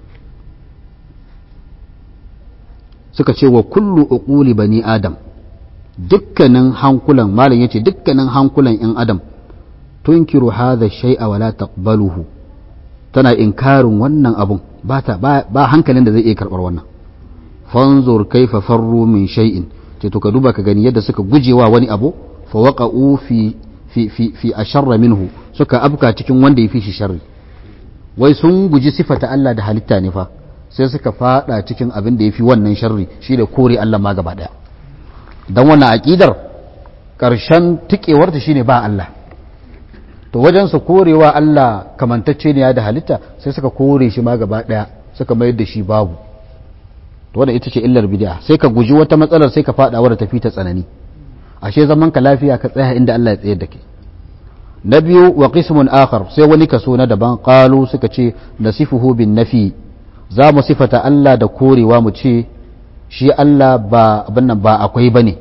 suka ce wa kullu uquli bani adam dukkanin hankulan malam yace dukkanin hankulan in adam tunkiru hadha shay'a wala taqbaluhu tana inkarin wannan abun ba ta ba hankalin da zai iya karbar wannan fanzur kaifa farru min shay'in ce to ka duba ka gani yadda suka gujewa wani abu fa waqa'u fi fi fi fi asharra minhu suka afka cikin wanda yafi shi sharri wai sun guji sifata Allah da halitta ne fa sai suka fada cikin abin da yafi wannan sharri shi da kore Allah ma gaba daya dan wannan aqidar karshen tikewar ta shine ba Allah to wajen su korewa Allah kamantacce ne da halitta sai suka kore shi ma gaba daya suka mayar da shi babu to wannan ita ce illar bid'a sai ka guji wata matsalar sai ka fada wadda tafi ta tsanani ashe zaman ka lafiya ka tsaya inda Allah ya tsayar da kai na biyu wa qismun akhar sai wani kaso na daban qalu suka ce nasifuhu bin nafi za mu sifata Allah da korewa mu ce shi Allah ba abin nan ba akwai bane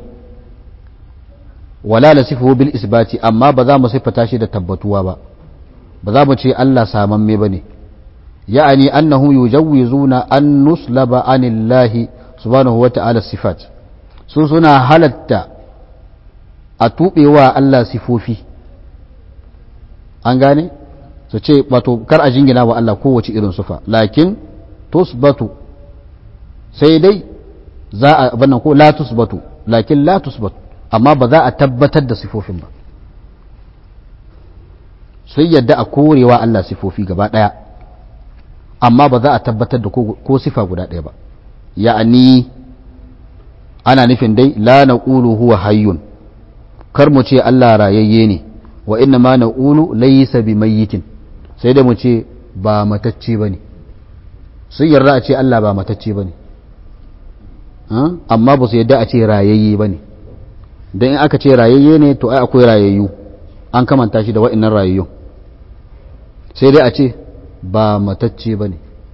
wala nasifuhu bil isbati amma ba za mu sifata shi da tabbatuwa ba ba za mu ce Allah samamme bane ya'ani annahum yujawizuna an nuslaba anillahi subhanahu wa ta'ala sifat su suna halatta a tubewa Allah sifofi an gane su ce wato kar a jingina wa Allah kowace irin sufa lakin tusbatu sai dai za a bannan ko la tusbatu lakin la tusbatu amma ba za a tabbatar da sifofin ba sai yadda a korewa Allah sifofi gaba daya amma ba za a tabbatar da ko sifa guda daya ba ya'ani ana nufin dai la naqulu huwa hayyun kar mu ce Allah rayayye ne wa inna ma naqulu laysa bimayyitin sai da mu ce ba matacce bane sun yarda a ce Allah ba matacce bane amma ba su yarda a ce rayayye bane dan in aka ce rayayye ne to ai akwai rayayyu an kamanta shi da wa'annan rayayyu sai dai a ce ba matacce bane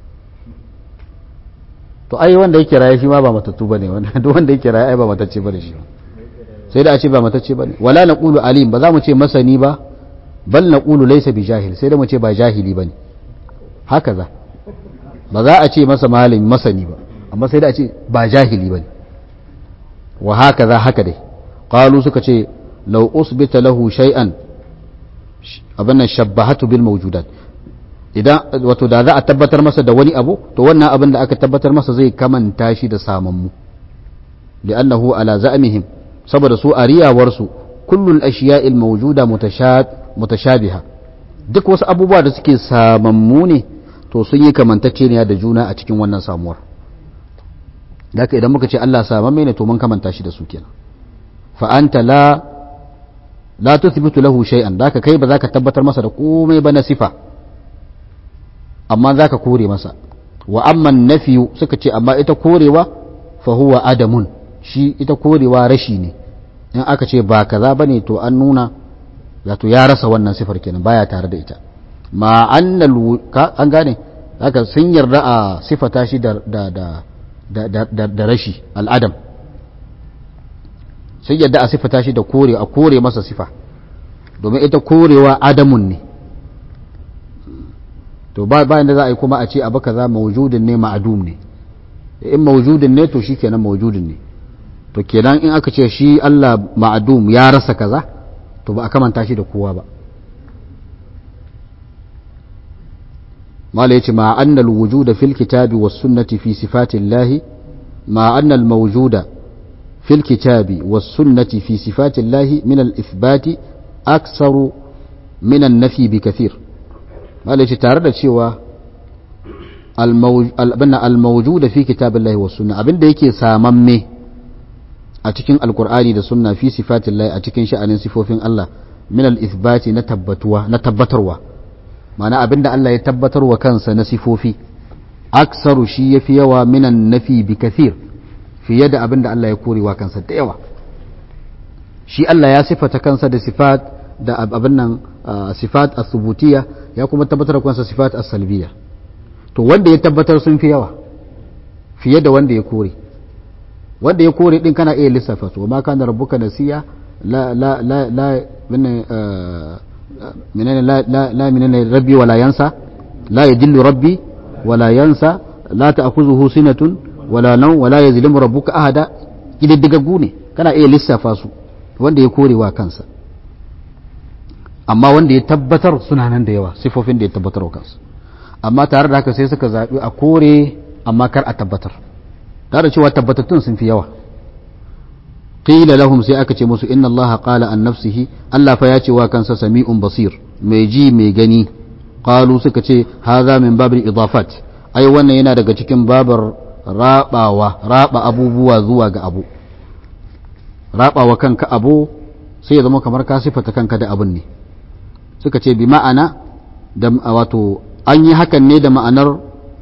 to ai wanda yake raye shi ma ba matattu bane duk wanda yake raye ai ba matacce bane shi sai da a ce ba matacce bane wala naqulu alim ba za mu ce masani ba bal naqulu laysa bi jahil sai da mu ce ba jahili bane haka za ba za a ce masa malami masani ba amma sai da a ce ba jahili bane wa haka za haka dai qalu suka ce law usbita lahu shay'an abin nan shabbahatu bil mawjudat idan wato da za a tabbatar masa da wani abu to wannan abin da aka tabbatar masa zai kamanta shi da samammu li'annahu ala za'mihim saboda su ariyawar su kullul ashiya'il mawjuda mutashabiha duk wasu abubuwa da suke samammu ne to sun yi kamantacce ne da juna a cikin wannan samuwar haka idan muka ce Allah samamme ne to mun kamanta shi da su kenan fa anta la la tuthbitu lahu shay'an haka kai ba za ka tabbatar masa da komai ba na sifa amma za ka kore masa wa amma nafiyu suka ce amma ita korewa fa huwa adamun shi ita korewa rashi ne in aka ce ba kaza bane to an nuna wato ya rasa wannan sifar kenan baya tare da ita ma annal an gane haka sun yarda a sifata shi da da da da da rashi al'adam sun yarda a sifata shi da kore a kore masa sifa domin ita korewa adamun ne to ba bayan da za a yi kuma a ce abu kaza mawjudin ne ma'adum ne in mawjudin ne to shikenan mawjudin ne to kenan in aka ce shi Allah ma'adum ya rasa kaza to ba a kamanta shi da kowa ba mala yace ma annal wujuda fil kitabi was sunnati fi sifati Allah ma annal mawjuda fil kitabi was sunnati fi sifati Allah min al ithbati aktsaru min an nafi bi kathir mala yace tare da cewa al mawjuda fi kitabillahi was sunna abinda yake samamme a cikin alkur'ani da sunna fi sifatillahi a cikin sha'anin sifofin Allah min al-ithbati na tabbatuwa na tabbatarwa ma'ana abinda Allah ya tabbatarwa kansa na sifofi aksaru shi yafi yawa minan nafi bi kathir fiye da abinda Allah ya korewa kansa da yawa shi Allah ya sifata kansa da sifat da abin nan sifat as-subutiyya ya kuma tabbatar kansa sifat as-salbiyya to wanda ya tabbatar sun fi yawa fiye da wanda ya kore wanda ya kore din kana iya lissafa su ma kana rabbuka nasiya la la la la min minana la la la minana rabbi wala yansa la yadillu rabbi wala yansa la ta'khuzuhu sinatun wala nawm wala yazlimu rabbuka ahada kididdigaggu ne kana iya lissafa su wanda ya kore wa kansa amma wanda ya tabbatar suna nan da yawa sifofin da ya tabbatar wa kansa amma tare da haka sai suka zabi a kore amma kar a tabbatar tare cewa tabbatattun sun fi yawa qila lahum sai aka ce musu inna allaha qala an nafsihi Allah fa ya ce wa kansa sami'un basir mai ji mai gani qalu suka ce hadha min babil idafat ai wannan yana daga cikin babar rabawa raba abubuwa zuwa ga abu rabawa kanka abu sai ya zama kamar ka sifata kanka da abun ne suka ce bi ma'ana da wato an yi hakan ne da ma'anar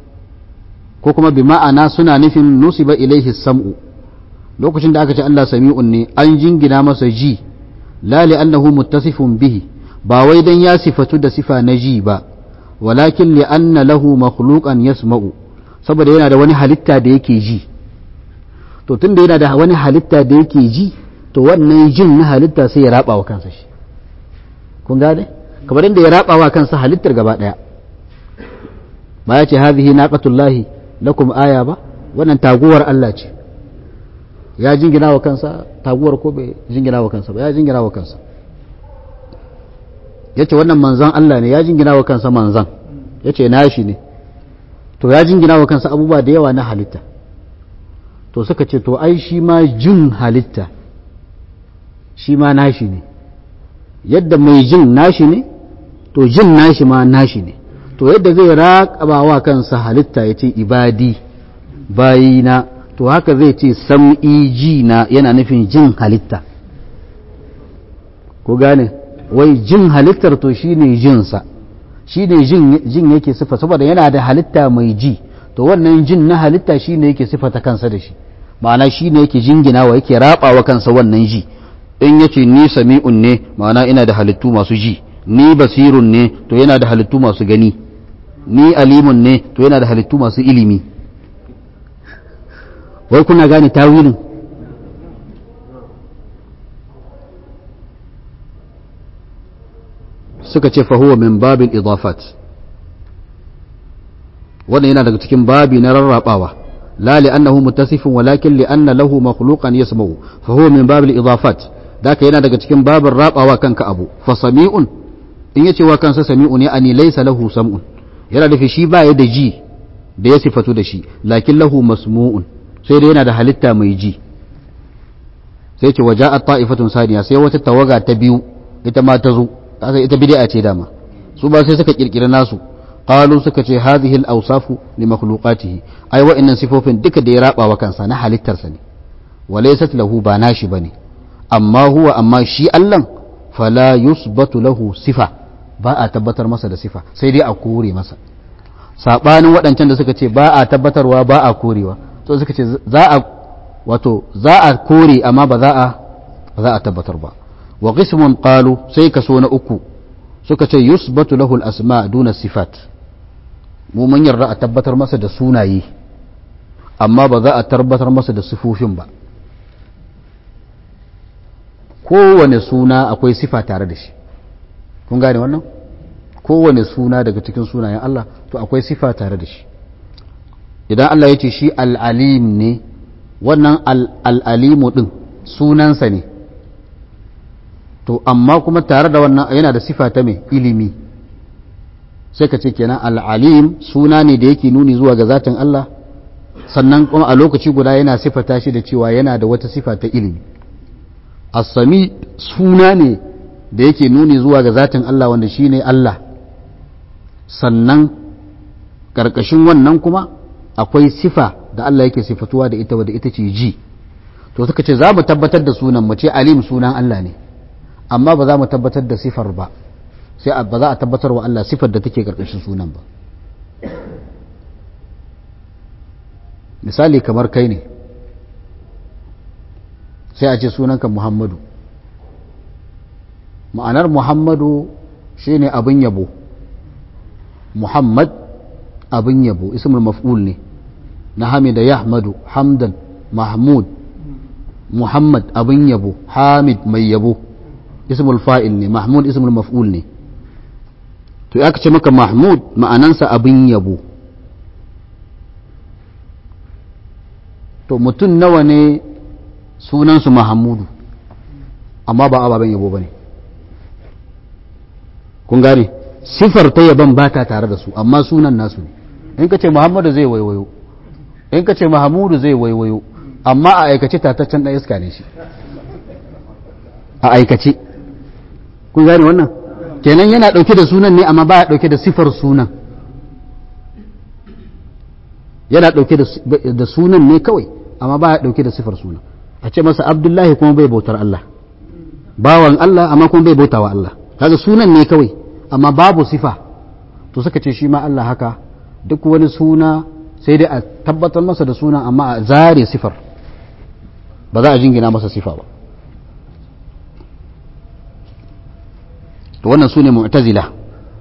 ko kuma bi ma'ana suna nufin nusiba ilaihi sam'u lokacin da aka ce Allah sami'un ne an jingina masa ji la li annahu muttasifun bihi ba wai dan ya sifatu da sifa na ji ba walakin li anna lahu makhluqan yasma'u saboda yana da wani halitta da yake ji to tunda yana da wani halitta da yake ji to wannan jin na halitta sai ya raba wa kansa shi kun gane kamar inda ya raba wa kansa halittar gaba daya ba ya ce hadhihi naqatullahi lakum aya ba wannan taguwar Allah ce ya jingina wa kansa taguwar ko bai jingina wa kansa ba ya jingina wa kansa yace wannan manzon Allah ne ya jingina wa kansa manzon yace nashi ne to ya jingina wa kansa abubuwa da yawa na halitta to suka ce to ai shi ma jin halitta shi ma nashi ne yadda mai jin nashi ne to jin nashi ma nashi ne to yadda zai raƙaba wa kansa halitta ya ce ibadi bayina to haka zai ce sam'i ji na yana nufin jin halitta ko gane wai jin halittar to shine jinsa shine jin jin yake sifa saboda yana da halitta mai ji to wannan jin na halitta shine yake sifata kansa da shi ma'ana shine yake jinginawa yake rabawa kansa wannan ji in yace ni sami'un ne ma'ana ina da halittu masu ji ni basirun ne to yana da halittu masu gani ni alimun ne to yana da halittu masu ilimi wai kuna gane tawilin suka ce fa huwa min babil idafat wannan yana daga cikin babi na rarrabawa la li'annahu muttasifun walakin li'anna lahu makhluqan yasma'u fa huwa min babil idafat daka yana daga cikin babin rabawa kanka abu fa sami'un in yace wa kansa sami'un ne ani laysa lahu sam'un yana da shi ba ya da ji da ya sifatu da shi lakin lahu masmu'un sai dai yana da halitta mai ji sai ce waja'at ta'ifatun saniya sai wata tawaga ta biyu ita ma ta zo ita bid'a ce dama su ba sai suka kirkira nasu qalu suka ce hadhihi al-awsafu li makhluqatihi ai wa'annan sifofin duka da ya raba wa kansa na halittarsa ne walaysat lahu ba nashi bane amma huwa amma shi Allah fala yusbatu lahu sifa ba a tabbatar masa da sifa sai dai a kore masa sabanin waɗancan da suka ce ba a tabbatarwa ba a korewa to suka ce za a wato za a kore amma ba za a ba za a tabbatar ba wa qismun qalu sai kaso na uku suka ce yusbatu lahu al-asma duna sifat mu mun yarda a tabbatar masa da sunaye amma ba za a tabbatar masa da sifofin ba kowane suna akwai sifa tare da shi kun gane wannan kowane suna daga cikin sunayen Allah to akwai sifa tare da shi idan Allah ya ce shi al-alim ne wannan al-alimu din sunansa ne to amma kuma tare da wannan yana da sifa ta mai ilimi sai ka ce kenan al-alim suna ne da yake nuni zuwa ga zatin Allah sannan kuma a lokaci guda yana sifata shi da cewa yana da wata sifa ta ilimi as-sami suna ne da yake nuni zuwa ga zatin Allah wanda shine Allah sannan karkashin wannan kuma akwai sifa da Allah yake sifatuwa da ita wadda ita ce ji to suka ce za mu tabbatar da sunan mu ce alim sunan Allah ne amma ba za mu tabbatar da sifar ba sai ba za a tabbatar wa Allah sifar da take karkashin sunan ba misali kamar kai ne sai a ce sunanka Muhammadu ma'anar Muhammadu shine abin yabo Muhammad abin yabo ismul maf'ul ne na hamida yahmadu hamdan mahmud Muhammad abin yabo hamid mai yabo ismul fa'il ne mahmud ismul maf'ul ne to ya ce maka mahmud ma'anansa abin yabo to mutum nawa ne sunansu mahamudu amma ba ababen yabo ba ne kun gane sifar ta yaban ba ta tare da su amma sunan nasu ne in ka ce muhammadu zai waiwayo in ka ce mahamudu zai waiwayo amma a aikace tataccen ɗan iska ne shi a aikace kun gane wannan kenan yana ɗauke da sunan ne amma ba ya ɗauke da sifar sunan yana ɗauke da sunan ne kawai amma ba ya ɗauke da sifar sunan a ce masa abdullahi kuma bai bautar Allah bawan Allah amma kuma bai bautawa Allah kaga sunan ne kawai amma babu sifa to suka ce shi ma Allah haka duk wani suna sai dai a tabbatar masa da suna amma a zare sifar ba za a jingina masa sifa ba to wannan su ne mu'tazila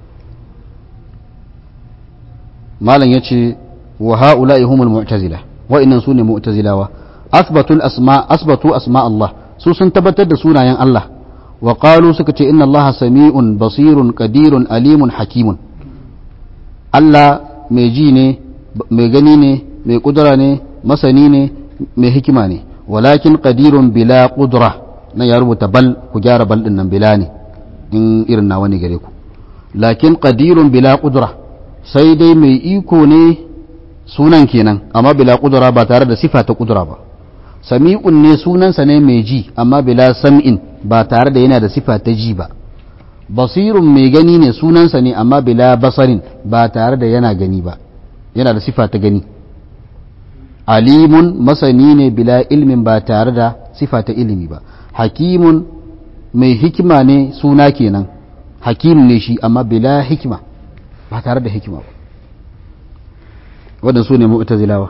malam yace wa ha'ula'i humul mu'tazila wa'innan su ne mu'tazilawa asbatul asma asbatu asma Allah su sun tabbatar da sunayen Allah wa qalu suka ce inna Allah sami'un basirun qadirun alimun hakimun Allah mai ji ne mai gani ne mai kudura ne masani ne mai hikima ne walakin qadirun bila qudra na ya rubuta bal ku gyara bal din nan bila ne in irin nawa ne gare ku lakin qadirun bila qudra sai dai mai iko ne sunan kenan amma bila qudra ba tare da sifa ta qudra ba sami'un ne sunansa ne mai ji amma bila sam'in ba tare da yana da sifa ta ji ba basirun mai gani ne sunansa ne amma bila basarin ba tare da yana gani ba yana da sifa ta gani alimun masani ne bila ilmin ba tare da sifa ta ilimi ba hakimun mai hikima ne suna kenan hakim ne shi amma bila hikima ba tare da hikima ba waɗansu ne mu'tazilawa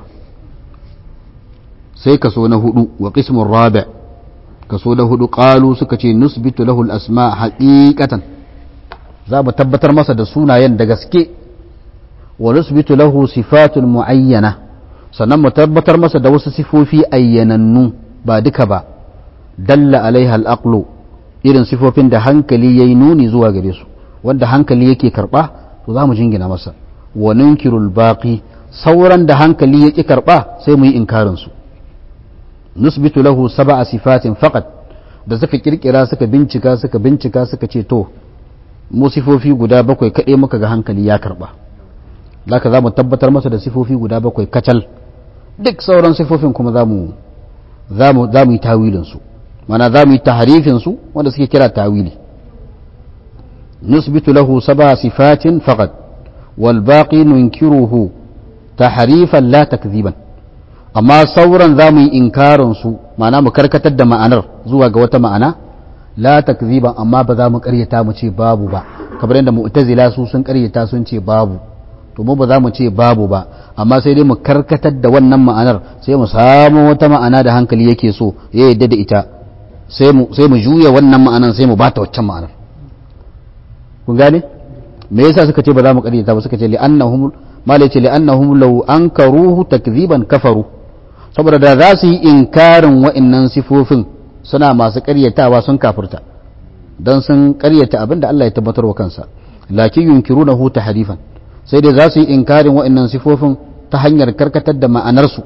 sai kaso na hudu wa qismur rabi' kaso na hudu qalu suka ce nusbitu lahu al-asma haqiqatan za mu tabbatar masa da sunayen da gaske wa nusbitu lahu sifatun muayyana sannan mu tabbatar masa da wasu sifofi ayyanannu ba duka ba dalla alaiha al-aqlu irin sifofin da hankali yayi nuni zuwa gare su wanda hankali yake karba to za mu jingina masa wa nunkirul baqi sauran da hankali ya ƙi karɓa sai mu yi inkarinsu. Nusbitu lahu sab'a sifatin faqat, da suka kirkira suka bincika suka bincika suka ce to mu sifofi guda bakwai kaɗai muka ga hankali ya karɓa, zaka za mu tabbatar masa da sifofi guda bakwai kacal, duk sauran sifofin kuma za mu za mu za mu yi tawilinsu, mana za mu yi tahrifinsu wanda suke kira tawili. nusbitu lahu sab'a sifatin faqat wal baqi nunkiruhu tahrifan la takdhiban, amma sauran za mu yi inkarin su, ma'ana mu karkatar da ma'anar zuwa ga wata ma'ana, la takziban, amma ba za mu karyata mu ce babu ba, kamar yadda mu'tazila su sun karyata sun ce babu, to mu ba za mu ce babu ba, amma sai dai mu karkatar da wannan ma'anar, sai mu samu wata ma'ana da hankali yake so ya yadda da ita, sai mu sai mu juya wannan ma'anar sai mu bata waccan ma'anar. kun gane me yasa suka ce ba za mu karyata ba? Suka ce li'annahum malai ce li'annahum law ankaruhu takziban kafaru, saboda da za su yi inkarin wa'annan sifofin suna masu ƙaryatawa sun kafirta, don sun ƙaryata abin da Allah ya tabbatar wa kansa. Lakin yunkirunahu tahrifan, sai dai za su yi inkarin wa'annan sifofin ta hanyar karkatar da ma'anarsu,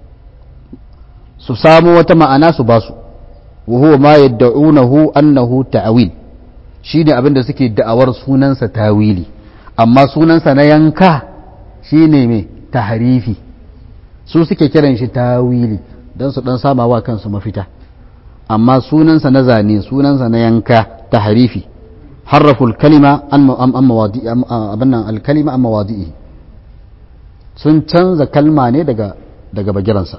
su samu wata ma'ana su basu. wa huwa ma yad'unahu annahu ta'wil, shine abin da suke da'awar sunansa tawili, amma sunansa na yanka shine me tahrifi. Su suke kiran shi tawili don su dan sama wa kansu mafita, amma sunansa na zane, sunansa na yanka tahrifi. harraful kalima an mawadi abannan alkalima an mawadi'i, sun canza kalma ne daga daga bagiransa.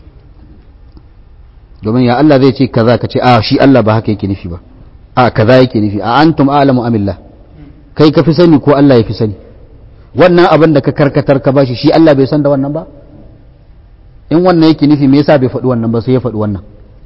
domin ya Allah zai ce kaza ka ce a shi Allah ba haka yake nufi ba, a kaza yake nufi, a antum a'lamu amillah, kai ka fi sani ko Allah ya fi sani? wannan abin da ka karkatar ka bashi shi Allah bai san da wannan ba? in wannan yake nufi me yasa bai faɗi wannan ba sai ya faɗi wannan?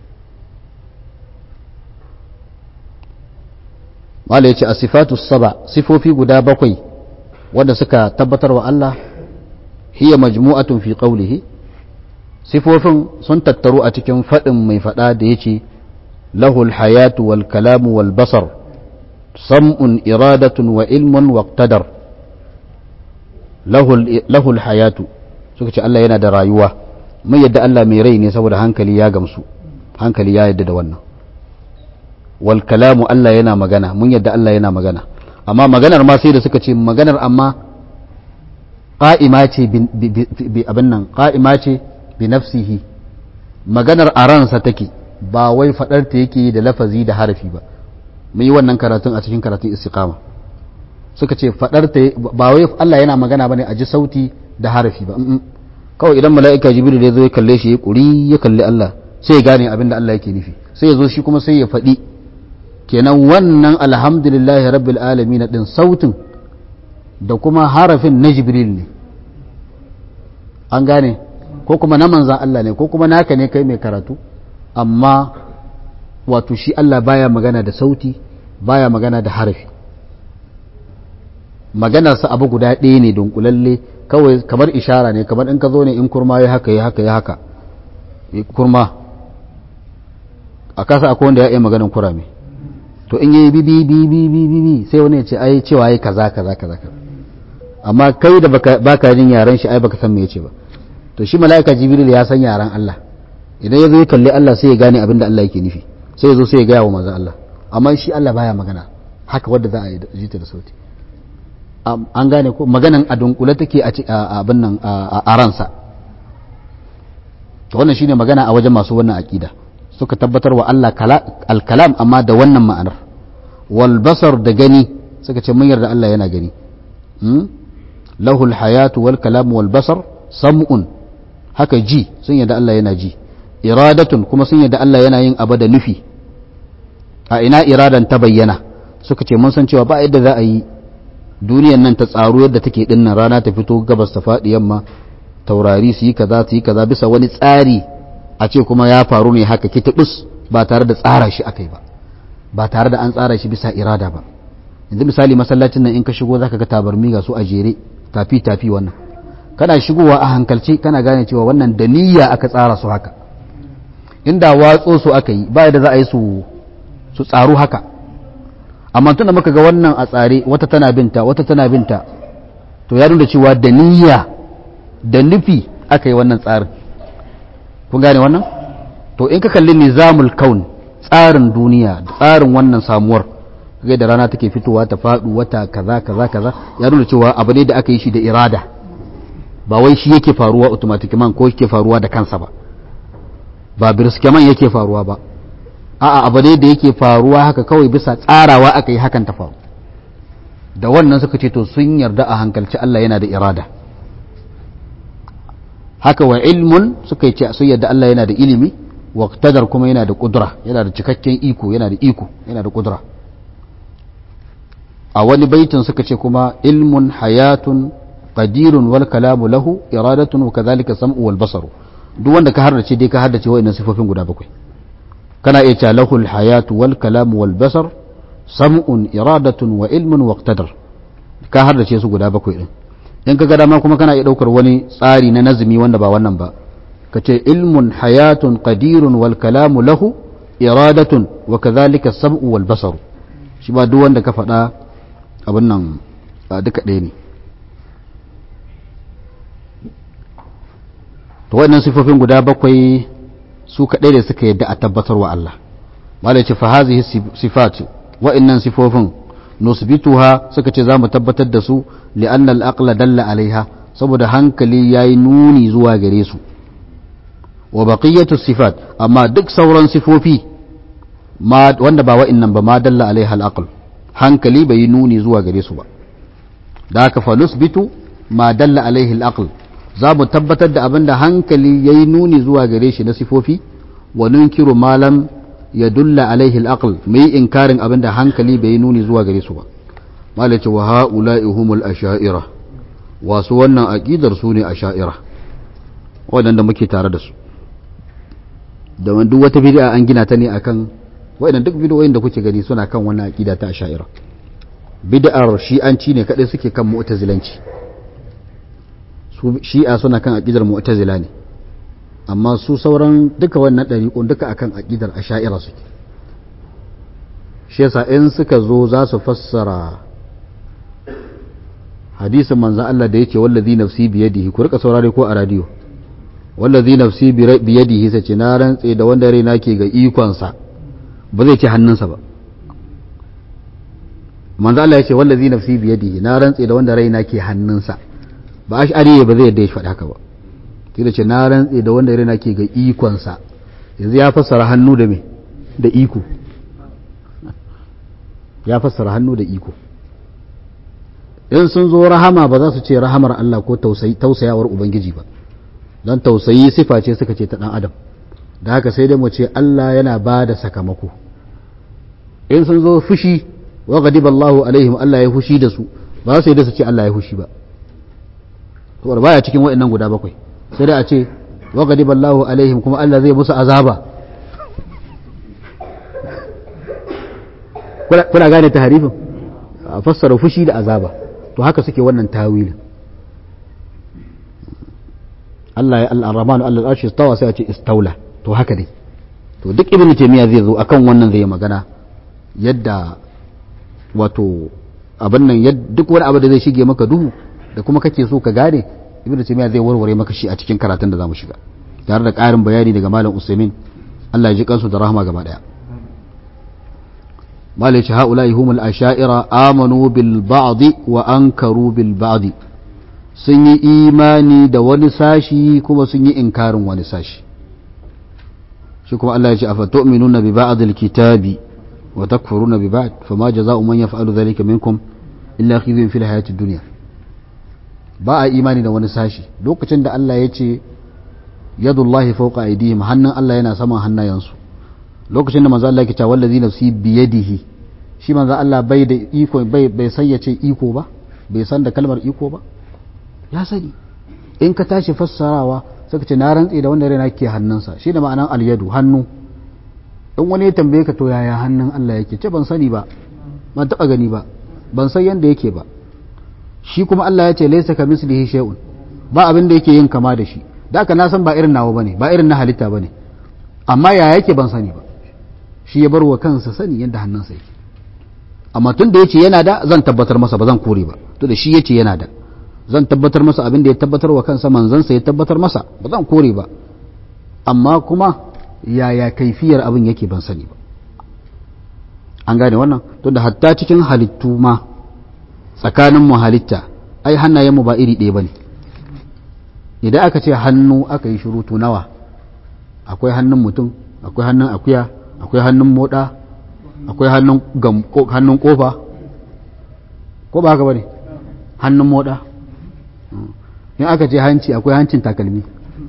mala yace asifatu saba, sifofi guda bakwai wanda suka tabbatar wa Allah, hiya majmu'atun fi qawlihi, sifofin sun tattaru a cikin faɗin mai faɗa da yace lahul hayatu wal kalamu wal basar sam'un iradatun wa ilmun waqtadar. lahul lahul hayatu, suka ce Allah yana da rayuwa, mun yadda Allah mai rai ne saboda hankali ya gamsu, hankali ya yadda da wannan. wal kalamu, Allah yana magana, mun yadda Allah yana magana, amma maganar ma sai da suka ce maganar amma qa'ima ce bi abin nan, qa'ima ce bi nafsihi, maganar a ransa take, ba wai fadar ta yake da lafazi da harafi ba. mun yi wannan karatun a cikin karatun istiqama, suka ce fadar ta ba wai Allah yana magana bane a ji sauti da harafi ba. kawai idan mala'ika jibril ya zo ya kalle shi ya kuri ya kalli Allah sai ya gane abin da Allah yake nufi, sai ya zo shi kuma sai ya faɗi. kenan wannan alhamdulillahi rabbil alamin din sautin da kuma harafin na jibril ne, an gane, ko kuma na manzan Allah ne, ko kuma naka ne kai mai karatu, amma wato shi Allah baya magana da sauti, baya magana da harafi. maganarsa abu guda ɗaya ne dunkulalle, kawai kamar ishara ne, kamar in ka zo ne in kurma ya haka ya haka ya haka kurma a kasa akwai wanda ya iya maganin kurame, to in yi bibi bibi bibi sai wani ya ce ai cewa ai kaza kaza kaza, amma kai da baka jin yaran shi ai baka san me yace ba. to shi mala'ika jibril ya san yaran Allah, idan ya zo ya kalli Allah sai ya gane abin da Allah yake nufi, sai ya zo sai ya gaya wa manzon Allah, amma shi Allah baya magana haka wadda za a yi ta da sauti. an gane ko maganan a dunkule take a abin nan a ransa. to wannan shine magana a wajen masu wannan aqida, suka tabbatar wa Allah al-kalam amma da wannan ma'anar. wal basar, da gani, suka ce mun yarda Allah yana gani. lahul hayatu wal kalam wal basar sam'un, haka ji, sun yarda Allah yana ji. iradatun, kuma sun yarda Allah yana yin abu da nufi. a ina iradan ta bayyana? suka ce mun san cewa ba yadda za a yi duniyan nan ta tsaro yadda take dinnan, rana ta fito gabas ta faɗi yamma, taurari su yi kaza su yi kaza bisa wani tsari, a ce kuma ya faru ne haka kitibus ba tare da tsara shi akai ba, ba tare da an tsara shi bisa irada ba. yanzu misali masallacin nan in ka shigo zaka ga tabarmi ga su a jere tafi tafi, wannan kana shigowa a hankalce kana gane cewa wannan da niyya aka tsara su haka. inda watso su aka yi ba da za a yi su su tsaro haka, amma tunda muka ga wannan a tsare, wata tana binta wata tana binta, to ya nuna cewa da niyya da nufi aka yi wannan tsarin. Kun gane wannan? To in ka kalli nizamul kaun, tsarin duniya, tsarin wannan samuwar, kai da rana take fitowa ta faɗu wata kaza kaza kaza, ya nuna cewa abu ne da aka yi shi da irada, ba wai shi yake faruwa automatically ko yake faruwa da kansa ba, ba birskeman yake faruwa ba, a'a abu ne da yake faruwa haka kawai bisa tsarawa aka yi hakan ta faru. Da wannan suka ce to sun yarda a hankalci Allah yana da irada. Haka wa ilmun suka ce sun yarda Allah yana da ilimi, wa qadar kuma yana da kudura, yana da cikakken iko, yana da iko, yana da kudura. A wani baitin suka ce kuma ilmun hayatun qadirun wal kalamu lahu iradatun wa kadhalika sam'u wal basaru. Duk wanda ka hardace dai ka hardace wayannan sifofin guda bakwai. Kana iya cewa lahul hayatu wal kalamu wal basar sam'un iradatun wa ilmun wa qadar. Ka hardace su guda bakwai din. In ka ga dama kuma kana iya daukar wani tsari na nazumi wanda ba wannan ba. Kace ilmun hayatun qadirun wal kalamu lahu iradatun wa kadhalika sam'u wal basaru. Shi ba duk wanda ka faɗa abin nan duka ɗaya ne. To waɗannan sifofin guda bakwai su kaɗai da suka yadda a tabbatar wa Allah. Malai ce fa hazihi sifat waɗannan sifofin nusbituha suka ce za mu tabbatar da su li'anna al-aqla dalla alaiha saboda hankali yayi nuni zuwa gare su. Wa baqiyatu sifat amma duk sauran sifofi ma wanda ba waɗannan ba ma dalla alaiha al-aql hankali bai nuni zuwa gare su ba. Da haka fa nusbitu ma dalla alaihi al-aql za mu tabbatar da abin da hankali ya yi nuni zuwa gare shi na sifofi wa nunkiru malam ya dulla alaihi al'aql mai inkarin abin da hankali bai yi nuni zuwa gare su ba. Malace wa ha'ula'i humul asha'ira, wasu wannan aƙidar su ne asha'ira waɗanda muke tare da su. Da duk wata bid'a an gina ta ne akan waɗannan duk bid'o'in da kuke gani suna kan wannan aƙida ta asha'ira. Bid'ar shi'anci ne kaɗai suke kan mu'tazilanci. Shi'a suna kan aƙidar mu'tazila ne, amma su sauran duka wannan ɗariƙun duka akan aƙidar asha'ira suke. Shi yasa in suka zo za su fassara hadisin manzon Allah da yake wallazi nafsi biyadihi, ku rika saurare ko a radio, wallazi nafsi biyadihi sai ce na rantse da wanda raina ke ga ikonsa, ba zai ce hannunsa ba. Manzon Allah ya ce wallazi nafsi biyadihi, na rantse da wanda raina ke hannunsa. Ba ash'ari ba zai yadda ya faɗi haka ba. Sai da ce na rantse da wanda raina ke ga ikonsa, yanzu ya fassara hannu da me da iko, ya fassara hannu da iko. In sun zo rahama ba za su ce rahamar Allah ko tausayi tausayawar ubangiji ba, don tausayi sifa ce suka ce ta dan adam, da haka sai dai mu ce Allah yana ba da sakamako. In sun zo fushi wa ghadiba Allahu alaihim, Allah ya fushi da su, ba za su yi da su ce Allah ya fushi ba, saboda baya cikin waɗannan guda bakwai. Sai dai a ce wa ghadiba Allahu alaihim kuma Allah zai musu azaba. Kuna gane taharifin a fassara fushi da azaba, to haka suke wannan tawilin. Allah ya al-Rahman Allah al-Arsh istawa sai a ce istaula, to haka dai. To duk Ibn Taymiyyah zai zo akan wannan zai magana yadda wato abin nan duk wani abu da zai shige maka duhu da kuma kake so ka gane, Ibn Taymiyyah zai warware maka shi a cikin karatun da zamu shiga tare da ƙarin bayani daga Malam Usaimin, Allah ya ji kansu da rahama gaba daya. Malai ce ha'ula'i humul asha'ira amanu bil ba'di wa ankaru bil ba'di, sun yi imani da wani sashi kuma sun yi inkarin wani sashi. Shi kuma Allah ya ce afa tu'minuna bi ba'dil kitabi wa takfuruna bi ba'd fama jazaa'u man yaf'alu dhalika minkum illa khizyun fil hayatid dunya. Ba a imani da wani sashi. Lokacin da Allah ya ce yadullahi fawqa aydihim, hannun Allah yana saman hannayensu, lokacin da manzo Allah yake cewa wallazi nafsi biyadihi, shi manzo Allah bai da iko, bai bai san ya ce iko ba, bai san da kalmar iko ba, ya sani. In ka tashi fassarawa sai ka ce na rantsi da wanda raina ke hannunsa, shi da ma'anan alyadu, hannu. In wani ya tambaye ka to yaya hannun Allah yake, ce ban sani ba, ban taba gani ba, ban san yanda yake ba. Shi kuma Allah ya ce laysa kamislihi shay'un, ba abin da yake yin kama da shi. Da haka na san ba irin nawa bane, ba irin na halitta bane, amma ya yake ban sani ba. Shi ya bar wa kansa sani yadda hannunsa yake. Amma tun da yace yana da, zan tabbatar masa, ba zan kore ba. To da shi yace yana da, zan tabbatar masa abin da ya tabbatar wa kansa manzansa ya tabbatar masa, ba zan kore ba, amma kuma yaya kaifiyar abin yake ban sani ba. An gane wannan? Tunda hatta cikin halittu ma tsakanin mu halitta ai hannayen mu ba iri ɗaya bane. Idan aka ce hannu aka yi shurutu nawa, akwai hannun mutum, akwai hannun akuya, akwai hannun moda, akwai hannun hannun kofa, ko ba haka bane? Hannun moda. In aka ce hanci akwai hancin takalmi.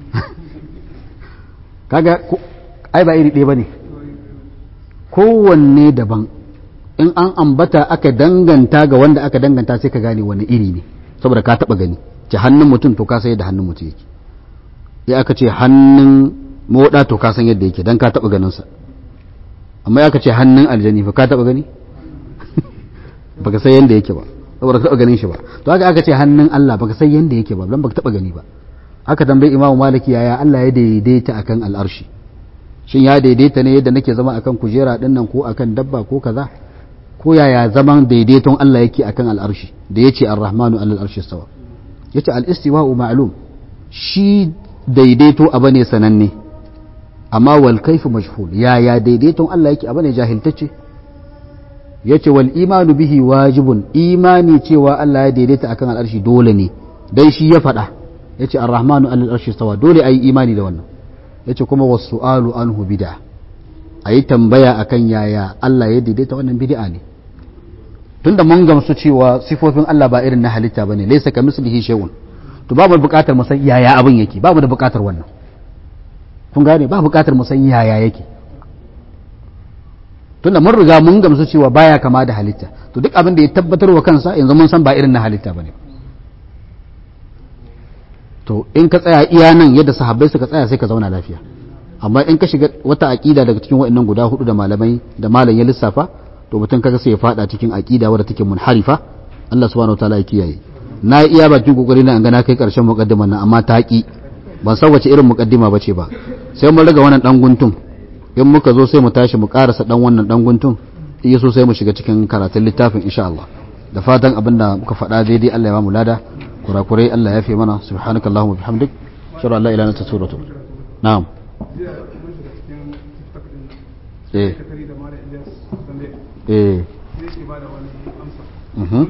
Kaga ai ba iri ɗaya bane, kowanne daban. In an ambata aka danganta ga wanda aka danganta sai ka gane wani iri ne, saboda ka taba gani. Ce hannun mutum to ka san yadda hannun mutum yake, ya aka ce hannun moda to ka san yadda yake dan ka taba ganin sa. Amma ya aka ce hannun aljani fa ka taba gani baka san yadda yake ba, saboda ka taba ganin shi ba. To haka aka ce hannun Allah baka san yadda yake ba dan baka taba gani ba. Aka tambayi Imam Maliki yaya Allah ya daidaita akan al'arshi, shin ya daidaita ne yadda nake zama akan kujera din nan ko akan dabba ko kaza, ko yaya zaman daidaiton Allah yake akan al'arshi da yace ar-rahmanu alal arshi istawa. Yace al-istiwa'u ma'lum, shi daidaito abu ne sananne, amma wal kayfu majhul, yaya daidaiton Allah yake abu ne jahiltacce. Yace wal imanu bihi wajibun, imani cewa Allah ya daidaita akan al'arshi dole ne, dan shi ya faɗa. Yace ar-rahmanu alal arshi istawa, dole ayi imani da wannan. Yace kuma was-su'alu anhu bid'a, ayi tambaya akan yaya Allah ya daidaita wannan bid'a ne. Tunda mun gamsu cewa sifofin Allah ba irin na halitta bane, laysa kamislihi shay'un, to babu buƙatar mu san yaya abin yake, babu da buƙatar wannan. Kun gane, ba buƙatar mu san yaya yake. Tunda mun riga mun gamsu cewa baya kama da halitta, to duk abin da ya tabbatar wa kansa yanzu mun san ba irin na halitta bane. To in ka tsaya iya nan yadda sahabbai suka tsaya sai ka zauna lafiya. Amma in ka shiga wata aqida daga cikin waɗannan guda hudu da malamai da malam ya lissafa, to mutum kaga sai ya fada cikin aqida wadda take munharifa. Allah subhanahu wataala ya kiyaye. Na iya bakin kokari na an ga na kai karshen muqaddiman nan, amma ta ki ban san wace irin muqaddima bace ba. Sai mun riga wannan dan guntun, in muka zo sai mu tashi mu karasa dan wannan dan guntun, iya so sai mu shiga cikin karatun littafin insha Allah. Da fatan abinda muka faɗa daidai Allah ya ba mu lada, kurakurai Allah ya fi mana. Subhanakallahumma bihamdik, shalla la ilaha illa anta astaghfiruka. Na'am. Eh. Eh. Mhm.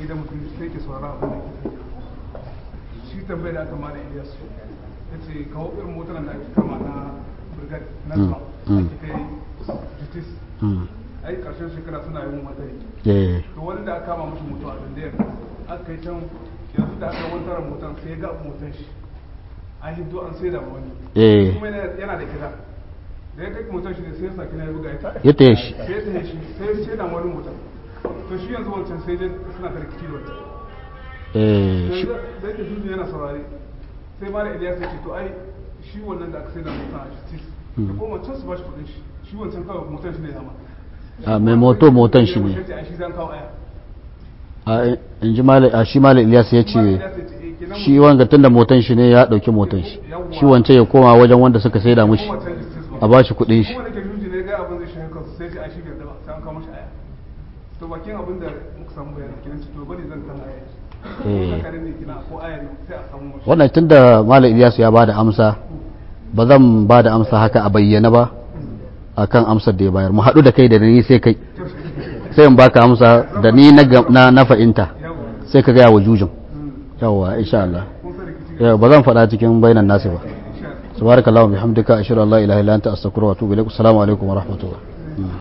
Shi tambayar da aka mara Ilyas yace kawo irin motar da ake kama na brigade na sama ake kai justice, ai karshen shekara suna yin wadai. Eh. To wani da aka kama mashi moto a dandayar aka kai can, yanzu da aka wantar motar sai ga motar shi an hiddo an sai da wani. Eh. Kuma yana da gida. Da ya kai motar shi ne sai ya saki na ya buga ya ta. Ya taya shi. Sai ya taya shi sai sai da wani motar. To shi yanzu wancan sai dai suna da rikici da wancan. Eh. Da yake duniya yana saurari sai mara Ilyas ya ce to ai shi wannan da aka sai da motar a justice da kuma wancan su ba shi kudin shi, shi wancan kawai motar shi ne zama. A mai moto motan shi ne. Shi zan kawo aya. A in ji malam, a shi malam Ilyas ya ce shi wanga tunda motan shi ne ya dauki motan shi, shi wancan ya koma wajen wanda suka saida mushi a ba shi kudin shi. Kuma da ke juji ne ga abin zai shi kansu sai ce a shi garda ba sai an kawo mashi aya. To bakin abin da muka samu bayani kenan to bari zan kan aya. Eh. Ne kina ko aya ne sai a samu mashi. Wannan tunda malam Ilyas ya bada amsa, ba zan bada amsa haka a bayyana ba akan amsar da ya bayar. Mu haɗu da kai da ni sai kai, sai in baka amsa da ni na na fahimta, sai ka gaya wa jujin. Yawwa insha Allah. Yau ba zan faɗa cikin bainan nasi ba. Subhanakallahumma bihamdika ashhadu an la ilaha illa anta astaghfiruka wa atubu ilaik. Assalamu alaikum wa rahmatullah.